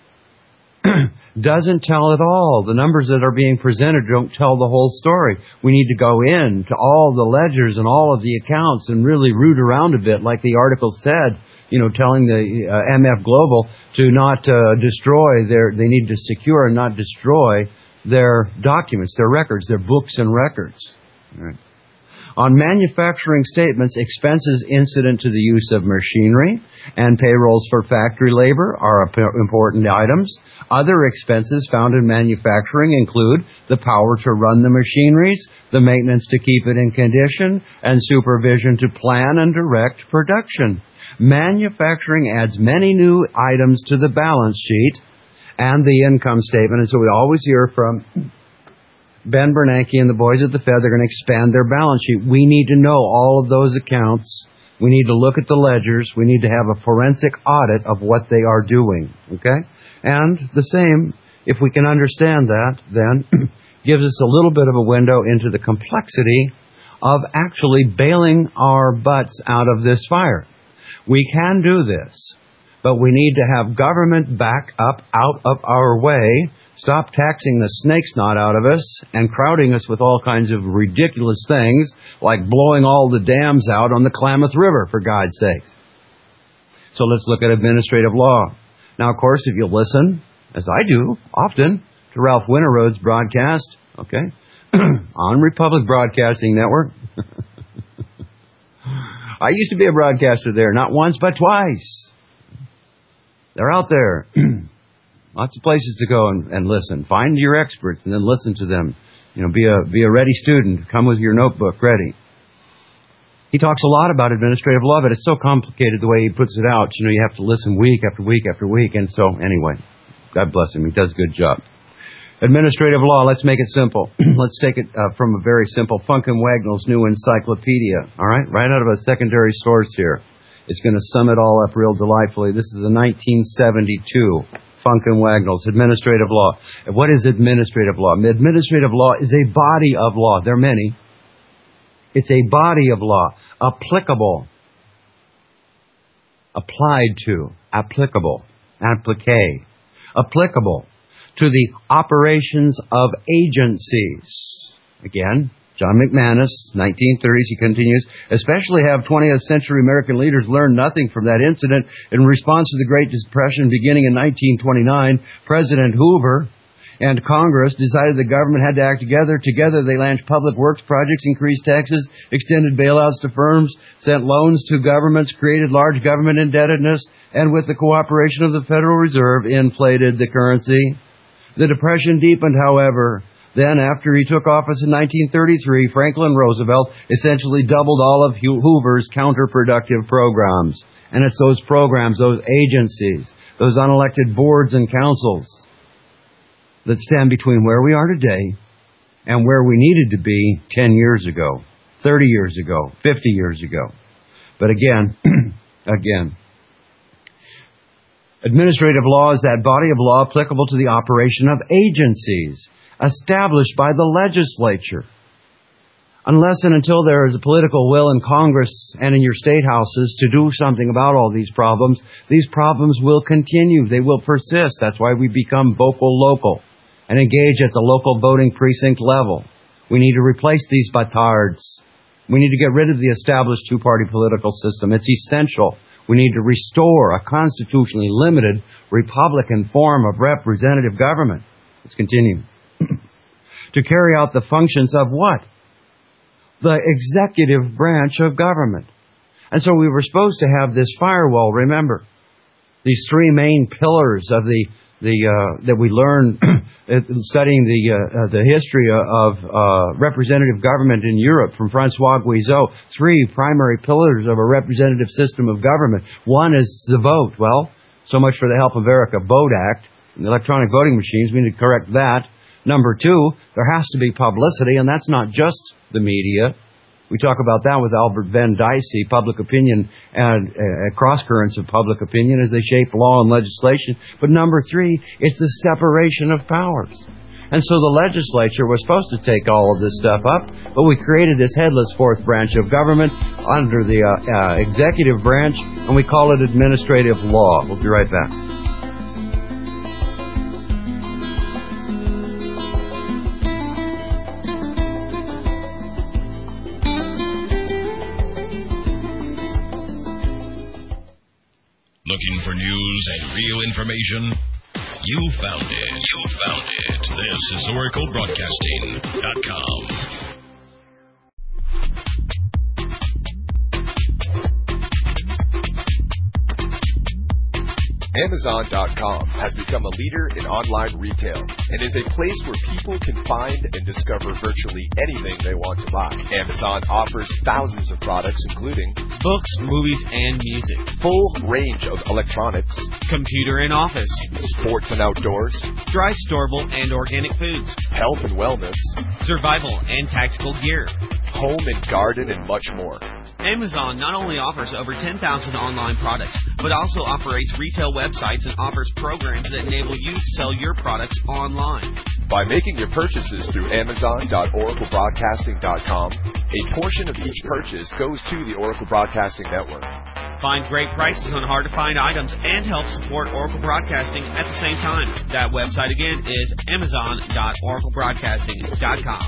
doesn't tell it all. The numbers that are being presented don't tell the whole story. We need to go in to all the ledgers and all of the accounts and really root around a bit, like the article said, you know, telling the uh, M F Global to not uh, destroy their, they need to secure and not destroy their documents, their records, their books and records. All right. On manufacturing statements, expenses incident to the use of machinery and payrolls for factory labor are important items. Other expenses found in manufacturing include the power to run the machineries, the maintenance to keep it in condition, and supervision to plan and direct production. Manufacturing adds many new items to the balance sheet and the income statement, and so we always hear from Ben Bernanke and the boys at the Fed, they're going to expand their balance sheet. We need to know all of those accounts. We need to look at the ledgers. We need to have a forensic audit of what they are doing. Okay? And the same, if we can understand that, then gives us a little bit of a window into the complexity of actually bailing our butts out of this fire. We can do this, but we need to have government back up out of our way. Stop taxing the snake's knot out of us and crowding us with all kinds of ridiculous things like blowing all the dams out on the Klamath River, for God's sakes. So let's look at administrative law. Now, of course, if you listen, as I do often, to Ralph Winterode's broadcast, okay, on Republic Broadcasting Network. I used to be a broadcaster there, not once but twice. They're out there. Lots of places to go and, and listen. Find your experts and then listen to them. You know, be a be a ready student. Come with your notebook ready. He talks a lot about administrative law, but it's so complicated the way he puts it out. You know, you have to listen week after week after week. And so, anyway, God bless him. He does a good job. Administrative law, let's make it simple. Let's take it uh, from a very simple Funk and Wagnall's new encyclopedia. All right? Right out of a secondary source here. It's going to sum it all up real delightfully. This is a nineteen seventy-two Funk and Wagnall's administrative law. What is administrative law? Administrative law is a body of law. There are many. It's a body of law. Applicable. Applied to. Applicable. Applique. Applicable to the operations of agencies. Again, John McManus, nineteen thirties, he continues, especially have twentieth century American leaders learned nothing from that incident. In response to the Great Depression beginning in nineteen twenty-nine, President Hoover and Congress decided the government had to act together. Together they launched public works projects, increased taxes, extended bailouts to firms, sent loans to governments, created large government indebtedness, and with the cooperation of the Federal Reserve, inflated the currency. The Depression deepened, however. Then, after he took office in nineteen thirty-three, Franklin Roosevelt essentially doubled all of Hoover's counterproductive programs. And it's those programs, those agencies, those unelected boards and councils that stand between where we are today and where we needed to be ten years ago, thirty years ago, fifty years ago. But again, again, administrative law is that body of law applicable to the operation of agencies established by the legislature. Unless and until there is a political will in Congress and in your state houses to do something about all these problems, these problems will continue. They will persist. That's why we become vocal local and engage at the local voting precinct level. We need to replace these batards. We need to get rid of the established two-party political system. It's essential. We need to restore a constitutionally limited Republican form of representative government. Let's continue. To carry out the functions of what? The executive branch of government. And so we were supposed to have this firewall, remember. These three main pillars of the the uh, that we learn studying the uh, uh, the history of uh, representative government in Europe from Francois Guizot. Three primary pillars of a representative system of government. One is the vote. Well, so much for the Help America Vote Act and the electronic voting machines. We need to correct that. Number two, there has to be publicity, and that's not just the media. We talk about that with Albert Venn Dicey, public opinion and uh, cross-currents of public opinion as they shape law and legislation. But number three, it's the separation of powers. And so the legislature was supposed to take all of this stuff up, but we created this headless fourth branch of government under the uh, uh, executive branch, and we call it administrative law. We'll be right back. Looking for news and real information? You found it. You found it. This is Oracle Broadcasting dot com. Amazon dot com has become a leader in online retail and is a place where people can find and discover virtually anything they want to buy. Amazon offers thousands of products including books, movies, and music, full range of electronics, computer and office, sports and outdoors, dry, storable, and organic foods, health and wellness, survival and tactical gear, home and garden, and much more. Amazon not only offers over ten thousand online products, but also operates retail websites and offers programs that enable you to sell your products online. By making your purchases through Amazon dot Oracle Broadcasting dot com, a portion of each purchase goes to the Oracle Broadcasting Network. Find great prices on hard-to-find items and help support Oracle Broadcasting at the same time. That website again is Amazon dot Oracle Broadcasting dot com.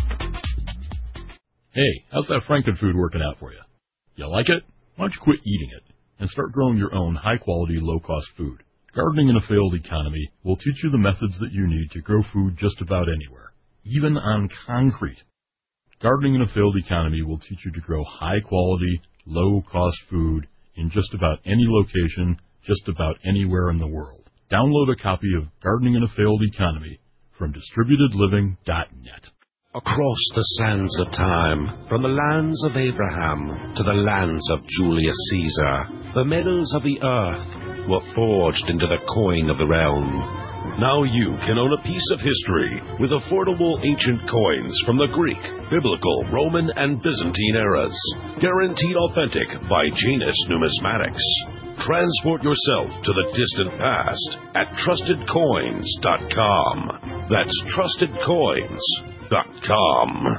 Hey, how's that Frankenfood working out for you? You like it? Why don't you quit eating it and start growing your own high-quality, low-cost food? Gardening in a failed economy will teach you the methods that you need to grow food just about anywhere, even on concrete. Gardening in a failed economy will teach you to grow high-quality, low-cost food in just about any location, just about anywhere in the world. Download a copy of Gardening in a Failed Economy from distributed living dot net. Across the sands of time, from the lands of Abraham to the lands of Julius Caesar, the metals of the earth were forged into the coin of the realm. Now you can own a piece of history with affordable ancient coins from the Greek, Biblical, Roman, and Byzantine eras. Guaranteed authentic by Janus Numismatics. Transport yourself to the distant past at trusted coins dot com. That's trusted coins dot com.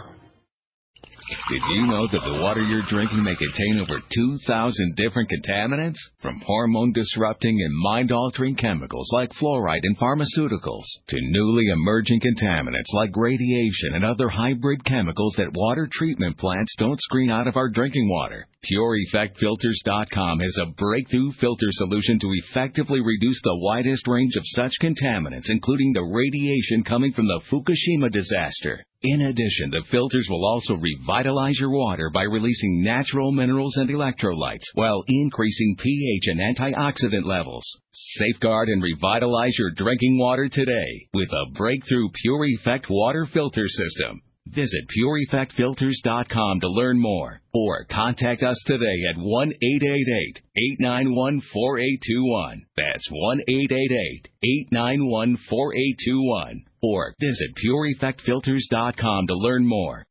Did you know that the water you're drinking may contain over two thousand different contaminants? From hormone-disrupting and mind-altering chemicals like fluoride in pharmaceuticals to newly emerging contaminants like radiation and other hybrid chemicals that water treatment plants don't screen out of our drinking water. Pure Effect Filters dot com has a breakthrough filter solution to effectively reduce the widest range of such contaminants, including the radiation coming from the Fukushima disaster. In addition, the filters will also revitalize your water by releasing natural minerals and electrolytes while increasing pH and antioxidant levels. Safeguard and revitalize your drinking water today with a breakthrough Pure Effect water filter system. Visit Pure Effect Filters dot com to learn more, or contact us today at one eight eight eight, eight nine one, four eight two one. That's one eight eight eight, eight nine one, four eight two one. Or visit Pure Effect Filters dot com to learn more.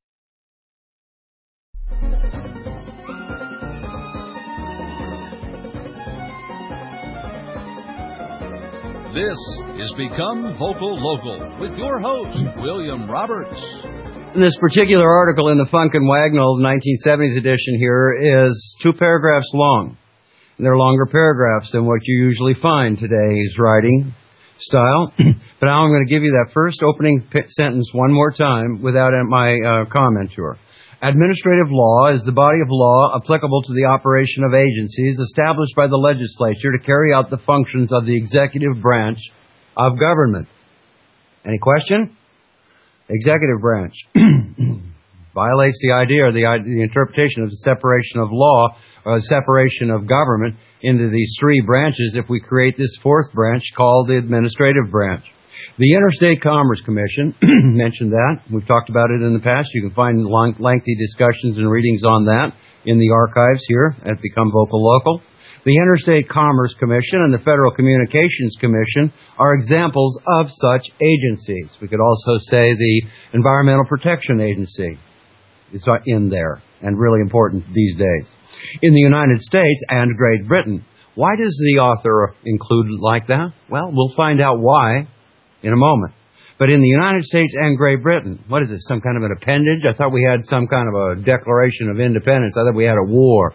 This is Become Vocal Local with your host, William Roberts. This particular article in the Funk and Wagnall nineteen seventies edition here is two paragraphs long. And they're longer paragraphs than what you usually find today's writing style. But now I'm going to give you that first opening p- sentence one more time without my uh, comment to her. Administrative law is the body of law applicable to the operation of agencies established by the legislature to carry out the functions of the executive branch of government. Any question? Executive branch violates the idea or the, the interpretation of the separation of law or the separation of government into these three branches if we create this fourth branch called the administrative branch. The Interstate Commerce Commission mentioned that. We've talked about it in the past. You can find long, lengthy discussions and readings on that in the archives here at Become Vocal Local. The Interstate Commerce Commission and the Federal Communications Commission are examples of such agencies. We could also say the Environmental Protection Agency is in there, and really important these days. In the United States and Great Britain, why does the author include like that? Well, we'll find out why in a moment. But in the United States and Great Britain, what is it, some kind of an appendage? I thought we had some kind of a Declaration of Independence. I thought we had a war.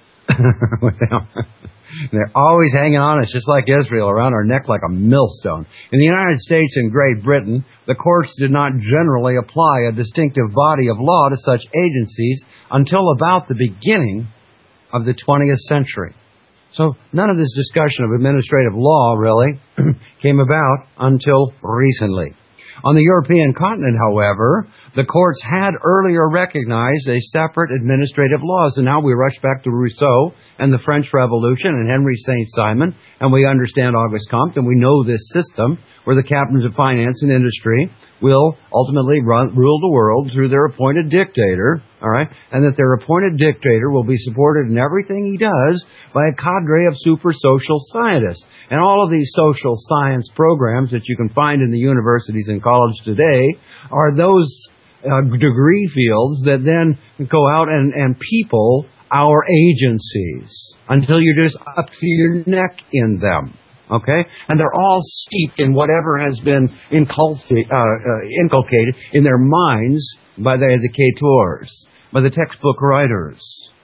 They're always hanging on us, just like Israel, around our neck like a millstone. In the United States and Great Britain, the courts did not generally apply a distinctive body of law to such agencies until about the beginning of the twentieth century. So none of this discussion of administrative law really came about until recently. On the European continent, however, the courts had earlier recognized a separate administrative laws, and now we rush back to Rousseau and the French Revolution and Henry Saint-Simon, and we understand Auguste Comte, and we know this system where the captains of finance and industry will ultimately run, rule the world through their appointed dictator, all right, and that their appointed dictator will be supported in everything he does by a cadre of super social scientists. And all of these social science programs that you can find in the universities and colleges today are those uh, degree fields that then go out and, and people our agencies until you're just up to your neck in them. Okay? And they're all steeped in whatever has been inculcated, uh, uh, inculcated in their minds by the educators, by the textbook writers,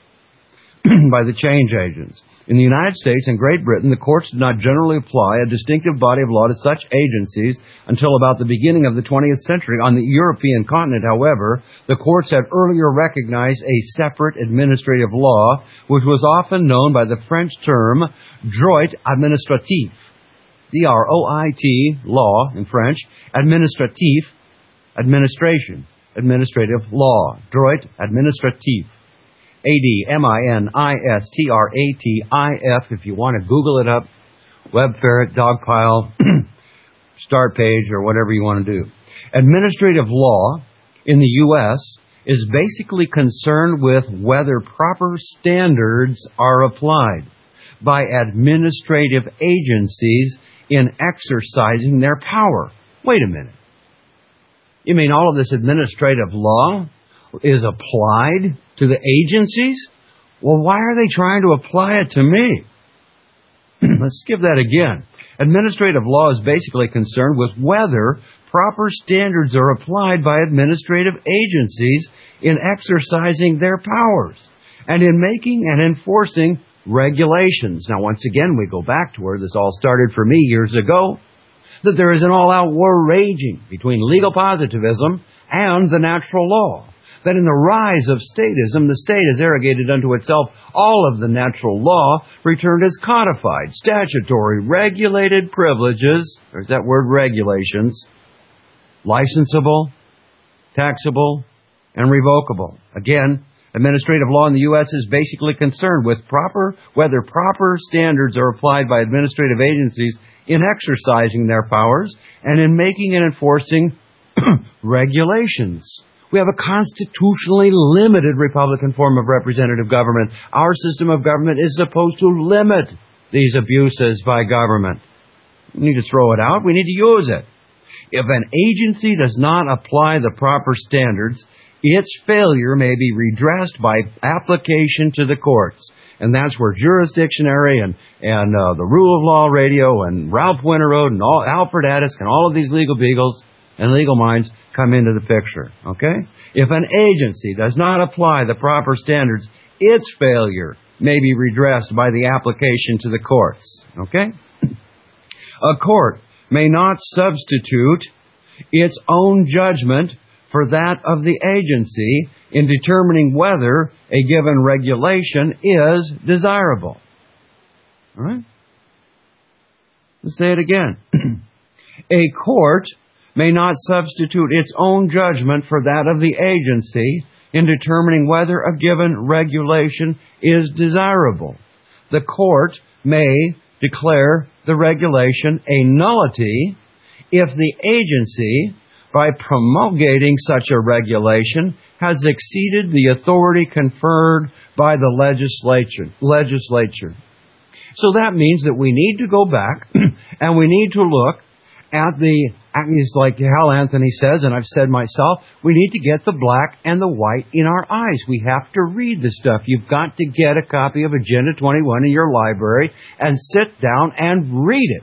by the change agents. In the United States and Great Britain, the courts did not generally apply a distinctive body of law to such agencies until about the beginning of the twentieth century. On the European continent, however, the courts had earlier recognized a separate administrative law, which was often known by the French term droit administratif. D R O I T, law in French, administratif, administration, administrative law, droit administratif. A D M I N I S T R A T I F, if you want to Google it up, Web Ferret, Dogpile, Start Page, or whatever you want to do. Administrative law in the U S is basically concerned with whether proper standards are applied by administrative agencies in exercising their power. Wait a minute. You mean all of this administrative law is applied to the agencies? Well, why are they trying to apply it to me? Let's give that again. Administrative law is basically concerned with whether proper standards are applied by administrative agencies in exercising their powers and in making and enforcing regulations. Now, once again, we go back to where this all started for me years ago, that there is an all-out war raging between legal positivism and the natural law. That in the rise of statism, the state has arrogated unto itself all of the natural law, returned as codified, statutory, regulated privileges, there's that word regulations, licensable, taxable, and revocable. Again, administrative law in the U S is basically concerned with proper, whether proper standards are applied by administrative agencies in exercising their powers and in making and enforcing regulations. We have a constitutionally limited Republican form of representative government. Our system of government is supposed to limit these abuses by government. We need to throw it out. We need to use it. If an agency does not apply the proper standards, its failure may be redressed by application to the courts. And that's where Jurisdictionary and, and uh, the Rule of Law Radio and Ralph Winterode and all, Alfred Addis and all of these legal beagles and legal minds come into the picture, okay? If an agency does not apply the proper standards, its failure may be redressed by the application to the courts, okay? A court may not substitute its own judgment for that of the agency in determining whether a given regulation is desirable. All right? Let's say it again. A court may not substitute its own judgment for that of the agency in determining whether a given regulation is desirable. The court may declare the regulation a nullity if the agency, by promulgating such a regulation, has exceeded the authority conferred by the legislature. legislature. So that means that we need to go back and we need to look at the, it's like Hal Anthony says, and I've said myself, we need to get the black and the white in our eyes. We have to read the stuff. You've got to get a copy of Agenda twenty-one in your library and sit down and read it.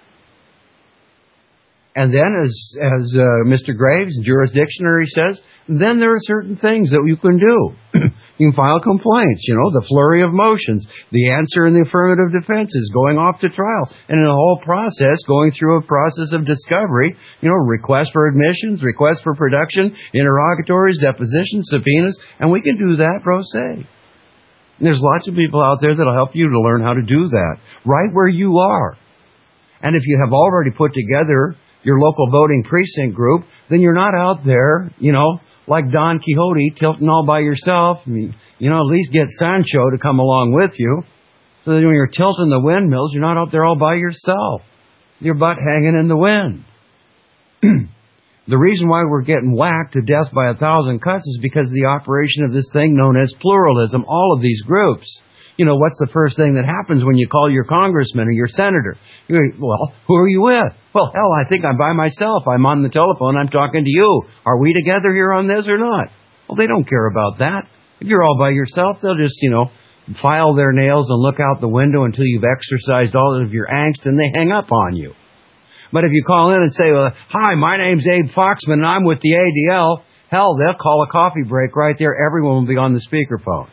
And then, as as uh, Mister Graves' Jurisdictionary says, then there are certain things that you can do. You can file complaints, you know, the flurry of motions, the answer in the affirmative defenses, going off to trial, and in the whole process, going through a process of discovery, you know, request for admissions, request for production, interrogatories, depositions, subpoenas, and we can do that pro se. And there's lots of people out there that will help you to learn how to do that, right where you are. And if you have already put together your local voting precinct group, then you're not out there, you know, like Don Quixote tilting all by yourself. I mean, you know, at least get Sancho to come along with you. So that when you're tilting the windmills, you're not out there all by yourself. Your butt hanging in the wind. The reason why we're getting whacked to death by a thousand cuts is because of the operation of this thing known as pluralism, all of these groups. You know, what's the first thing that happens when you call your congressman or your senator? You're, well, who are you with? Well, hell, I think I'm by myself. I'm on the telephone. I'm talking to you. Are we together here on this or not? Well, they don't care about that. If you're all by yourself, they'll just, you know, file their nails and look out the window until you've exercised all of your angst and they hang up on you. But if you call in and say, well, hi, my name's Abe Foxman and I'm with the A D L, hell, they'll call a coffee break right there. Everyone will be on the speakerphone.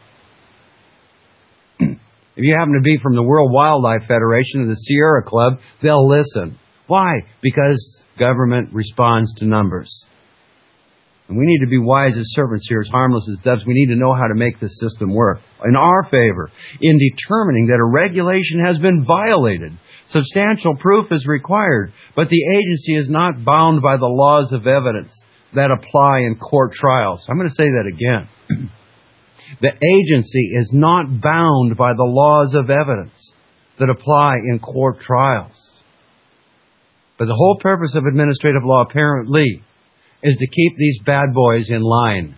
If you happen to be from the World Wildlife Federation or the Sierra Club, they'll listen. Why? Because government responds to numbers. And we need to be wise as serpents here, as harmless as doves. We need to know how to make this system work in our favor. In determining that a regulation has been violated, substantial proof is required, but the agency is not bound by the laws of evidence that apply in court trials. I'm going to say that again. The agency is not bound by the laws of evidence that apply in court trials. But the whole purpose of administrative law, apparently, is to keep these bad boys in line.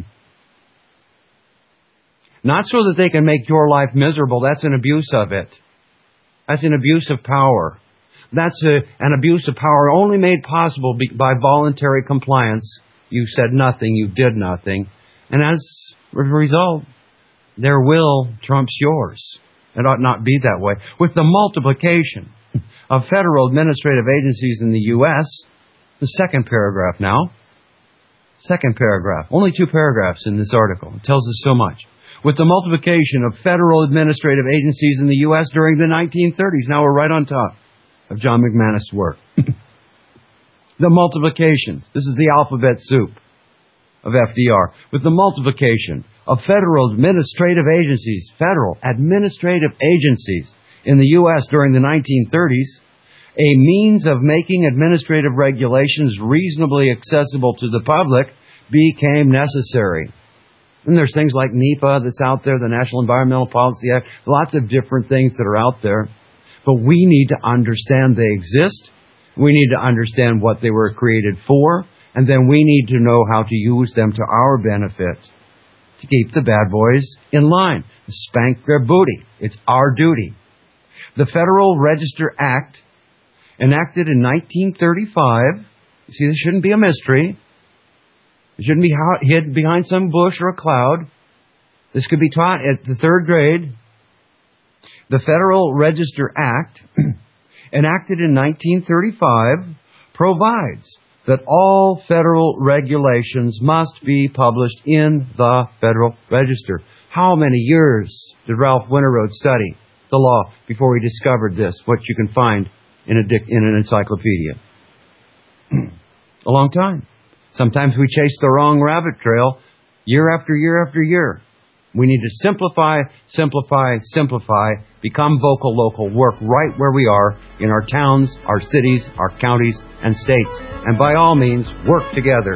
Not so that they can make your life miserable. That's an abuse of it. That's an abuse of power. That's a, an abuse of power only made possible by voluntary compliance. You said nothing, you did nothing. And as a result, their will trumps yours. It ought not be that way. With the multiplication of federal administrative agencies in the U S, the second paragraph now, second paragraph, only two paragraphs in this article. It tells us so much. With the multiplication of federal administrative agencies in the U S during the nineteen thirties, now we're right on top of John McManus' work. The multiplication, this is the alphabet soup of F D R. With the multiplication of federal administrative agencies, federal administrative agencies in the U S during the nineteen thirties, a means of making administrative regulations reasonably accessible to the public became necessary. And there's things like NEPA that's out there, the National Environmental Policy Act, lots of different things that are out there. But we need to understand they exist. We need to understand what they were created for. And then we need to know how to use them to our benefit to keep the bad boys in line. Spank their booty. It's our duty. The Federal Register Act, enacted in nineteen thirty-five, you see, this shouldn't be a mystery. It shouldn't be hid behind some bush or a cloud. This could be taught at the third grade. The Federal Register Act, enacted in nineteen thirty-five, provides that all federal regulations must be published in the Federal Register. How many years did Ralph Winterode study the law before he discovered this, what you can find in a, dic- in an encyclopedia. A long time. Sometimes we chase the wrong rabbit trail year after year after year. We need to simplify, simplify, simplify, become vocal local, work right where we are in our towns, our cities, our counties, and states. And by all means, work together.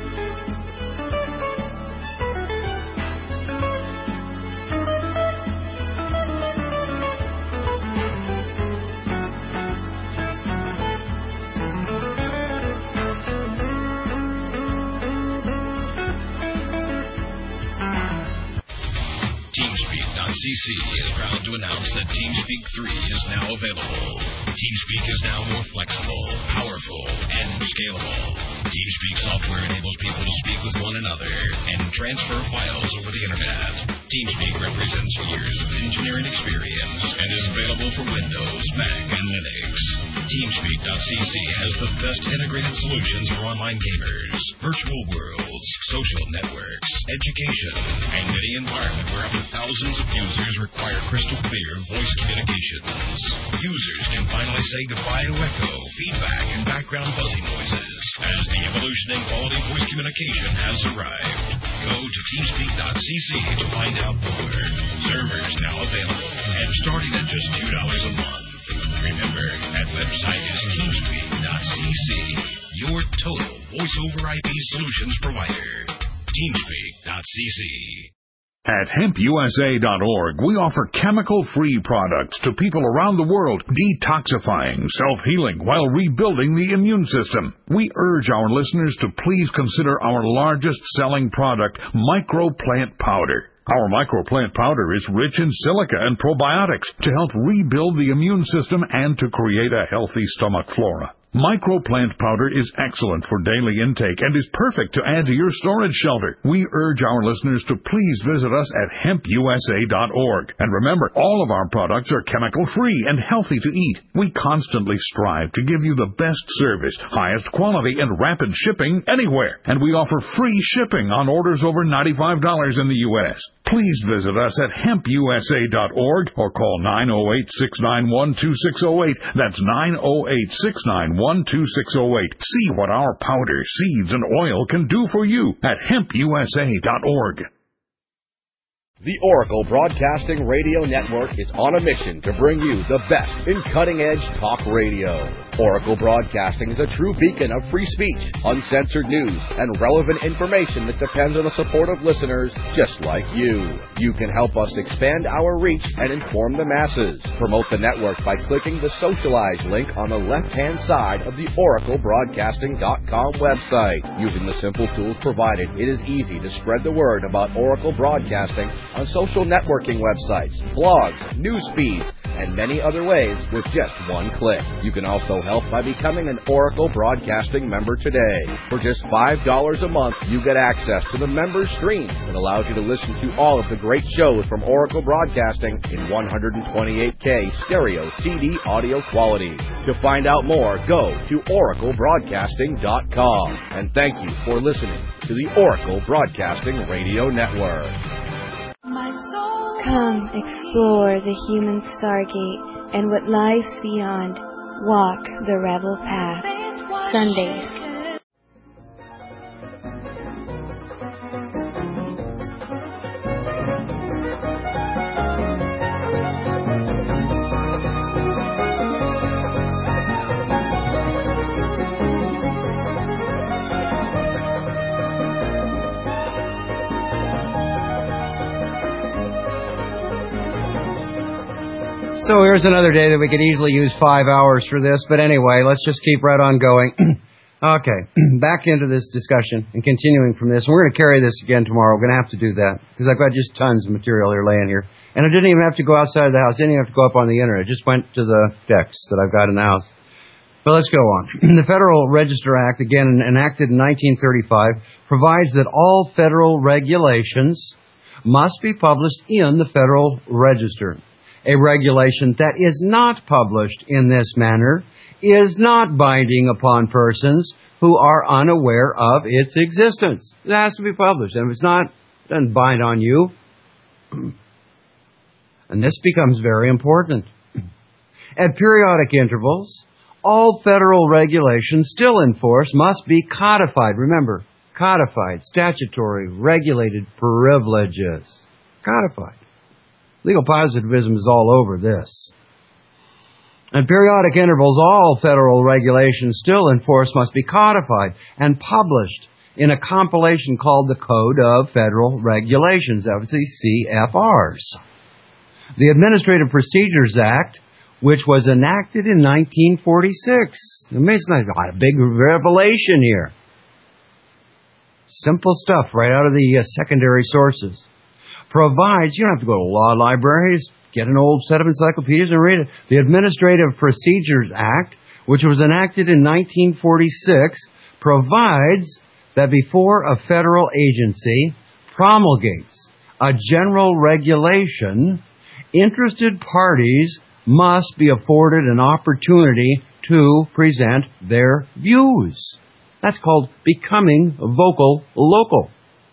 C C is proud to announce that TeamSpeak three is now available. TeamSpeak is now more flexible, powerful, and scalable. TeamSpeak software enables people to speak with one another and transfer files over the Internet. TeamSpeak represents years of engineering experience and is available for Windows, Mac, and Linux. TeamSpeak dot C C has the best integrated solutions for online gamers, virtual worlds, social networks, education, and any environment where up to thousands of users require crystal clear voice communications. Users can finally say goodbye to echo, feedback, and background buzzing noises as the evolution in quality voice communication has arrived. Go to TeamSpeak dot C C to find out more. Servers now available and starting at just two dollars a month. Remember, that website is TeamSpeak dot C C, your total voice-over I P solutions provider. TeamSpeak dot C C. At hemp U S A dot org, we offer chemical-free products to people around the world, detoxifying, self-healing, while rebuilding the immune system. We urge our listeners to please consider our largest-selling product, Microplant Powder. Our microplant powder is rich in silica and probiotics to help rebuild the immune system and to create a healthy stomach flora. Microplant powder is excellent for daily intake and is perfect to add to your storage shelter. We urge our listeners to please visit us at hemp U S A dot org. And remember, all of our products are chemical-free and healthy to eat. We constantly strive to give you the best service, highest quality, and rapid shipping anywhere. And we offer free shipping on orders over ninety-five dollars in the U S Please visit us at hemp U S A dot org or call nine oh eight, six nine one, two six oh eight. That's nine oh eight, six nine one, two six oh eight. See what our powder, seeds, and oil can do for you at hemp U S A dot org. The Oracle Broadcasting Radio Network is on a mission to bring you the best in cutting-edge talk radio. Oracle Broadcasting is a true beacon of free speech, uncensored news, and relevant information that depends on the support of listeners just like you. You can help us expand our reach and inform the masses. Promote the network by clicking the Socialize link on the left-hand side of the oracle broadcasting dot com website. Using the simple tools provided, it is easy to spread the word about Oracle Broadcasting on social networking websites, blogs, news feeds, and many other ways with just one click. You can also help by becoming an Oracle Broadcasting member today. For just five dollars a month, you get access to the member stream that allows you to listen to all of the great shows from Oracle Broadcasting in one twenty-eight K stereo C D audio quality. To find out more, go to oracle broadcasting dot com. And thank you for listening to the Oracle Broadcasting Radio Network. Come explore the human stargate and what lies beyond. Walk the rebel path. Sundays. So here's another day that we could easily use five hours for this, but anyway, let's just keep right on going. Okay, back into this discussion and continuing from this. We're going to carry this again tomorrow. We're going to have to do that because I've got just tons of material here laying here. And I didn't even have to go outside of the house. I didn't even have to go up on the internet. I just went to the decks that I've got in the house. But let's go on. The Federal Register Act, again enacted in nineteen thirty-five, provides that all federal regulations must be published in the Federal Register. A regulation that is not published in this manner is not binding upon persons who are unaware of its existence. It has to be published. And if it's not, it doesn't bind on you. And this becomes very important. At periodic intervals, all federal regulations still in force must be codified. Remember, codified, statutory, regulated privileges. Codified. Legal positivism is all over this. At periodic intervals, all federal regulations still in force must be codified and published in a compilation called the Code of Federal Regulations, that was the C F Rs. The Administrative Procedures Act, which was enacted in nineteen forty-six. I mean, it's not a big revelation here. Simple stuff right out of the uh, secondary sources. Provides, you don't have to go to law libraries, get an old set of encyclopedias and read it. The Administrative Procedures Act, which was enacted in nineteen forty-six, provides that before a federal agency promulgates a general regulation, interested parties must be afforded an opportunity to present their views. That's called becoming vocal local.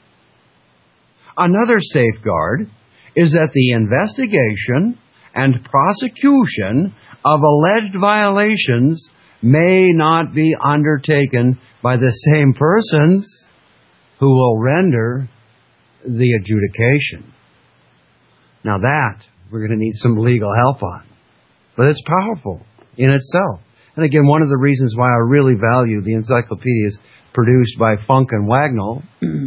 Another safeguard is that the investigation and prosecution of alleged violations may not be undertaken by the same persons who will render the adjudication. Now that we're going to need some legal help on. But it's powerful in itself. And again, one of the reasons why I really value the encyclopedias produced by Funk and Wagnall,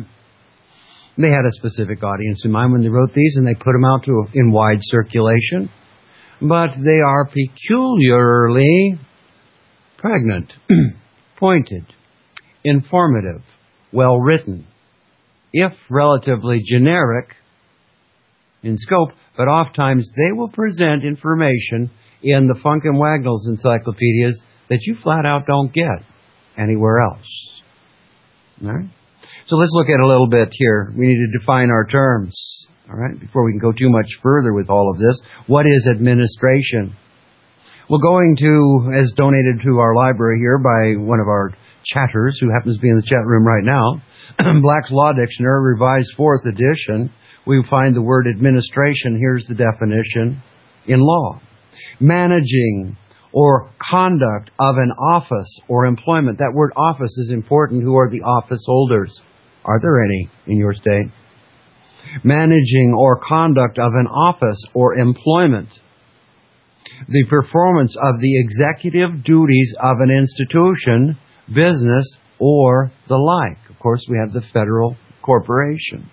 they had a specific audience in mind when they wrote these, and they put them out to in wide circulation. But they are peculiarly pregnant, pointed, informative, well-written, if relatively generic in scope, but oftentimes they will present information in the Funk and Wagnall's encyclopedias that you flat out don't get anywhere else. All right? So let's look at a little bit here. We need to define our terms, all right, before we can go too much further with all of this. What is administration? Well, going to, as donated to our library here by one of our chatters, who happens to be in the chat room right now, Black's Law Dictionary, Revised fourth edition, we find the word administration. Here's the definition in law. Managing or conduct of an office or employment. That word office is important. Who are the office holders? Are there any in your state? Managing or conduct of an office or employment. The performance of the executive duties of an institution, business, or the like. Of course, we have the federal corporation.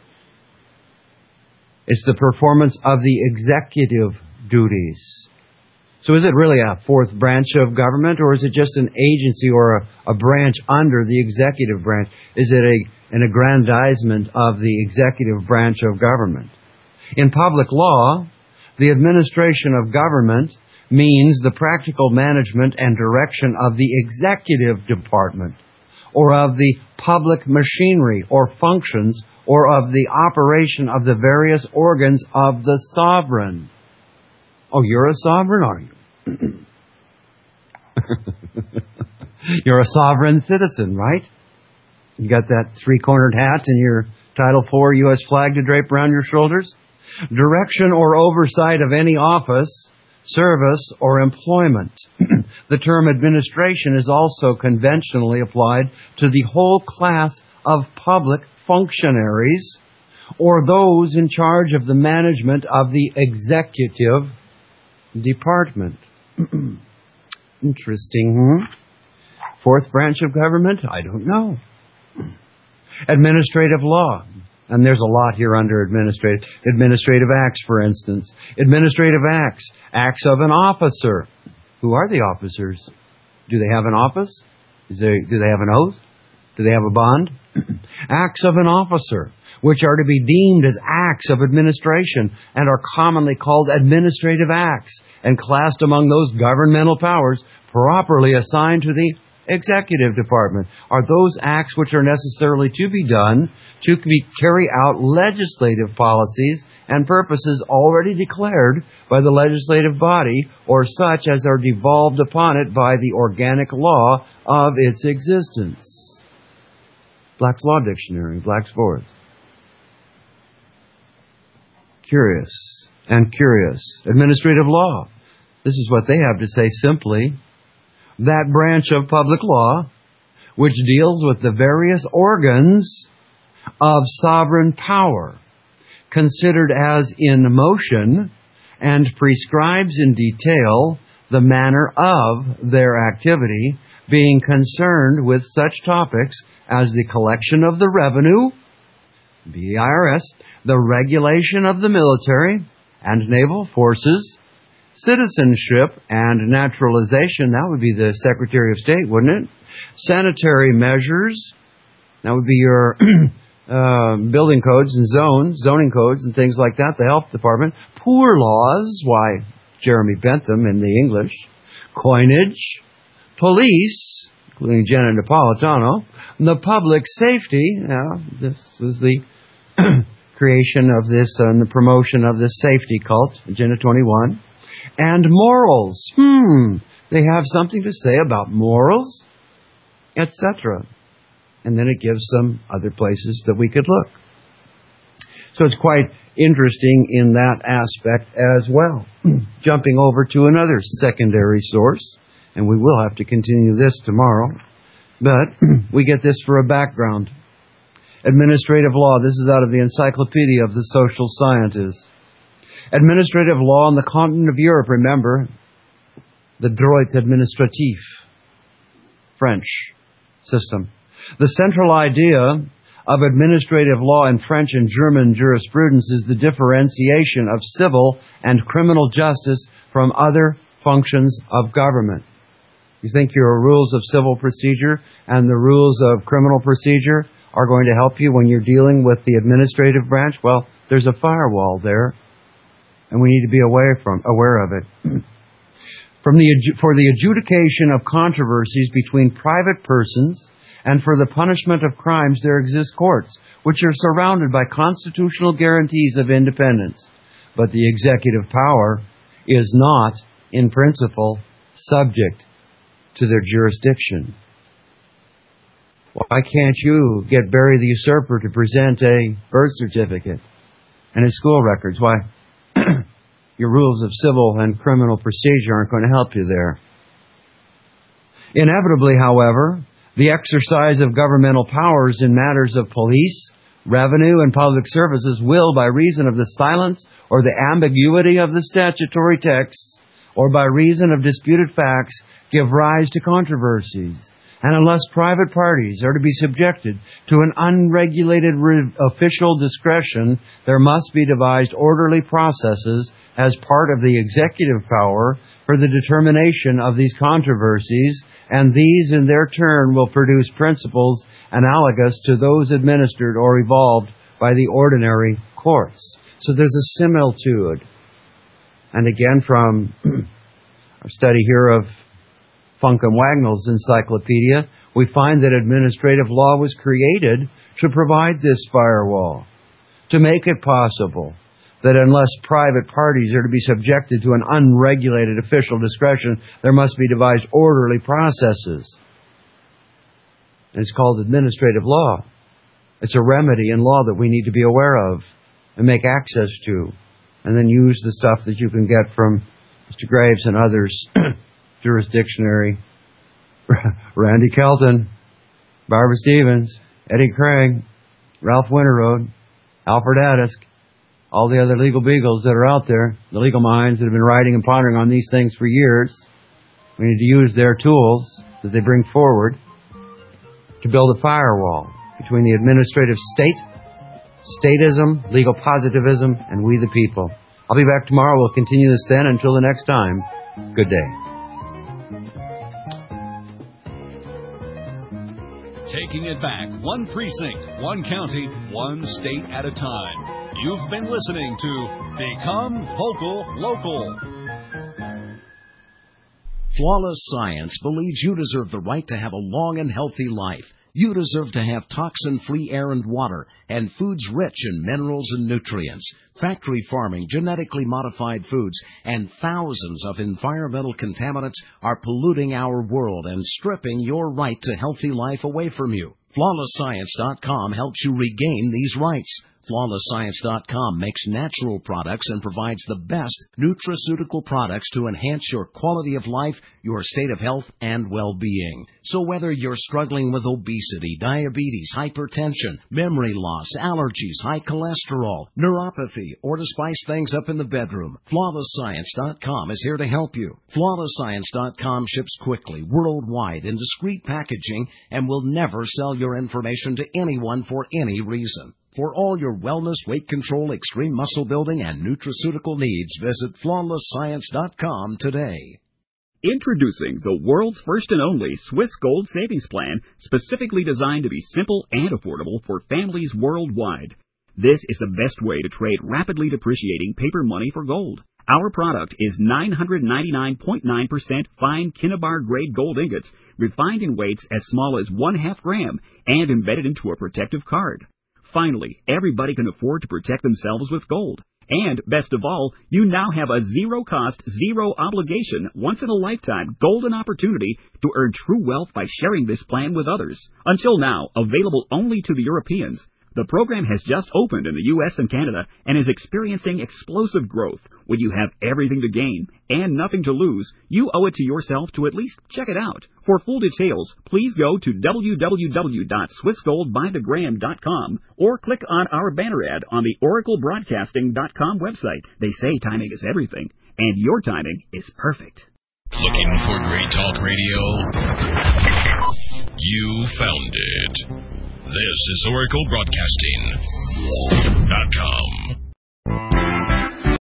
It's the performance of the executive duties. So is it really a fourth branch of government, or is it just an agency or a, a branch under the executive branch? Is it a, an aggrandizement of the executive branch of government? In public law, the administration of government means the practical management and direction of the executive department, or of the public machinery or functions, or of the operation of the various organs of the sovereign. Oh, you're a sovereign, are you? You're a sovereign citizen, right? You got that three-cornered hat and your Title four U S flag to drape around your shoulders? Direction or oversight of any office, service, or employment. The term administration is also conventionally applied to the whole class of public functionaries or those in charge of the management of the executive department. Interesting, hmm? Fourth branch of government? I don't know. Administrative law. And there's a lot here under administrative. Administrative acts, for instance. Administrative acts. Acts of an officer. Who are the officers? Do they have an office? Is they, do they have an oath? Do they have a bond? Acts of an officer, which are to be deemed as acts of administration and are commonly called administrative acts and classed among those governmental powers properly assigned to the executive department. Are those acts which are necessarily to be done to be, carry out legislative policies and purposes already declared by the legislative body or such as are devolved upon it by the organic law of its existence. Black's Law Dictionary, Black's fourth. Curious and curious. Administrative law. This is what they have to say simply. that branch of public law which deals with the various organs of sovereign power, considered as in motion, and prescribes in detail the manner of their activity, being concerned with such topics as the collection of the revenue, the I R S, the regulation of the military and naval forces, citizenship and naturalization, that would be the Secretary of State, wouldn't it? Sanitary measures, that would be your uh, building codes and zones, zoning codes and things like that, the health department. Poor laws, why, Jeremy Bentham in the English. Coinage, police, including Jenna Napolitano. The public safety, yeah, this is the creation of this uh, and the promotion of this safety cult, Agenda twenty-one. And morals, hmm, they have something to say about morals, et cetera. And then it gives some other places that we could look. So it's quite interesting in that aspect as well. Jumping over to another secondary source, and we will have to continue this tomorrow, but we get this for a background. Administrative law, this is out of the Encyclopedia of the Social Sciences. Administrative law on the continent of Europe, remember, the droit administratif, French system. The central idea of administrative law in French and German jurisprudence is the differentiation of civil and criminal justice from other functions of government. You think your rules of civil procedure and the rules of criminal procedure are going to help you when you're dealing with the administrative branch? Well, there's a firewall there, and we need to be aware from aware of it. From the for the adjudication of controversies between private persons and for the punishment of crimes, there exist courts, which are surrounded by constitutional guarantees of independence. But the executive power is not, in principle, subject to their jurisdiction. Why can't you get Barry the Usurper to present a birth certificate and his school records? Why? Your rules of civil and criminal procedure aren't going to help you there. Inevitably, however, the exercise of governmental powers in matters of police, revenue, and public services will, by reason of the silence or the ambiguity of the statutory texts, or by reason of disputed facts, give rise to controversies. And unless private parties are to be subjected to an unregulated re- official discretion, there must be devised orderly processes as part of the executive power for the determination of these controversies, and these in their turn will produce principles analogous to those administered or evolved by the ordinary courts. So there's a similitude. And again, from our study here of Funk and Wagnall's encyclopedia, we find that administrative law was created to provide this firewall, to make it possible that unless private parties are to be subjected to an unregulated official discretion, there must be devised orderly processes. And it's called administrative law. It's a remedy in law that we need to be aware of and make access to, and then use the stuff that you can get from Mister Graves and others. Jurisdictionary, Randy Kelton, Barbara Stevens, Eddie Craig, Ralph Winterroad, Alfred Adisk, all the other legal beagles that are out there, the legal minds that have been writing and pondering on these things for years. We need to use their tools that they bring forward to build a firewall between the administrative state, statism, legal positivism, and we the people. I'll be back tomorrow. We'll continue this then. Until the next time, good day. Taking it back, one precinct, one county, one state at a time. You've been listening to Become Vocal Local. Flawless Science believes you deserve the right to have a long and healthy life. You deserve to have toxin-free air and water, and foods rich in minerals and nutrients. Factory farming, genetically modified foods, and thousands of environmental contaminants are polluting our world and stripping your right to healthy life away from you. flawless science dot com helps you regain these rights. Flawless Science dot com makes natural products and provides the best nutraceutical products to enhance your quality of life, your state of health, and well-being. So whether you're struggling with obesity, diabetes, hypertension, memory loss, allergies, high cholesterol, neuropathy, or to spice things up in the bedroom, Flawless Science dot com is here to help you. Flawless Science dot com ships quickly, worldwide, in discreet packaging, and will never sell your information to anyone for any reason. For all your wellness, weight control, extreme muscle building, and nutraceutical needs, visit Flawless Science dot com today. Introducing the world's first and only Swiss Gold Savings Plan, specifically designed to be simple and affordable for families worldwide. This is the best way to trade rapidly depreciating paper money for gold. Our product is nine hundred ninety-nine point nine percent fine Kinnabar grade gold ingots, refined in weights as small as one half gram, and embedded into a protective card. Finally, everybody can afford to protect themselves with gold. And, best of all, you now have a zero-cost, zero-obligation, once-in-a-lifetime golden opportunity to earn true wealth by sharing this plan with others. Until now, available only to the Europeans, the program has just opened in the U S and Canada and is experiencing explosive growth. When you have everything to gain and nothing to lose, you owe it to yourself to at least check it out. For full details, please go to w w w dot swiss gold by the gram dot com or click on our banner ad on the oracle broadcasting dot com website. They say timing is everything, and your timing is perfect. Looking for great talk radio? You found it. This is oracle broadcasting dot com.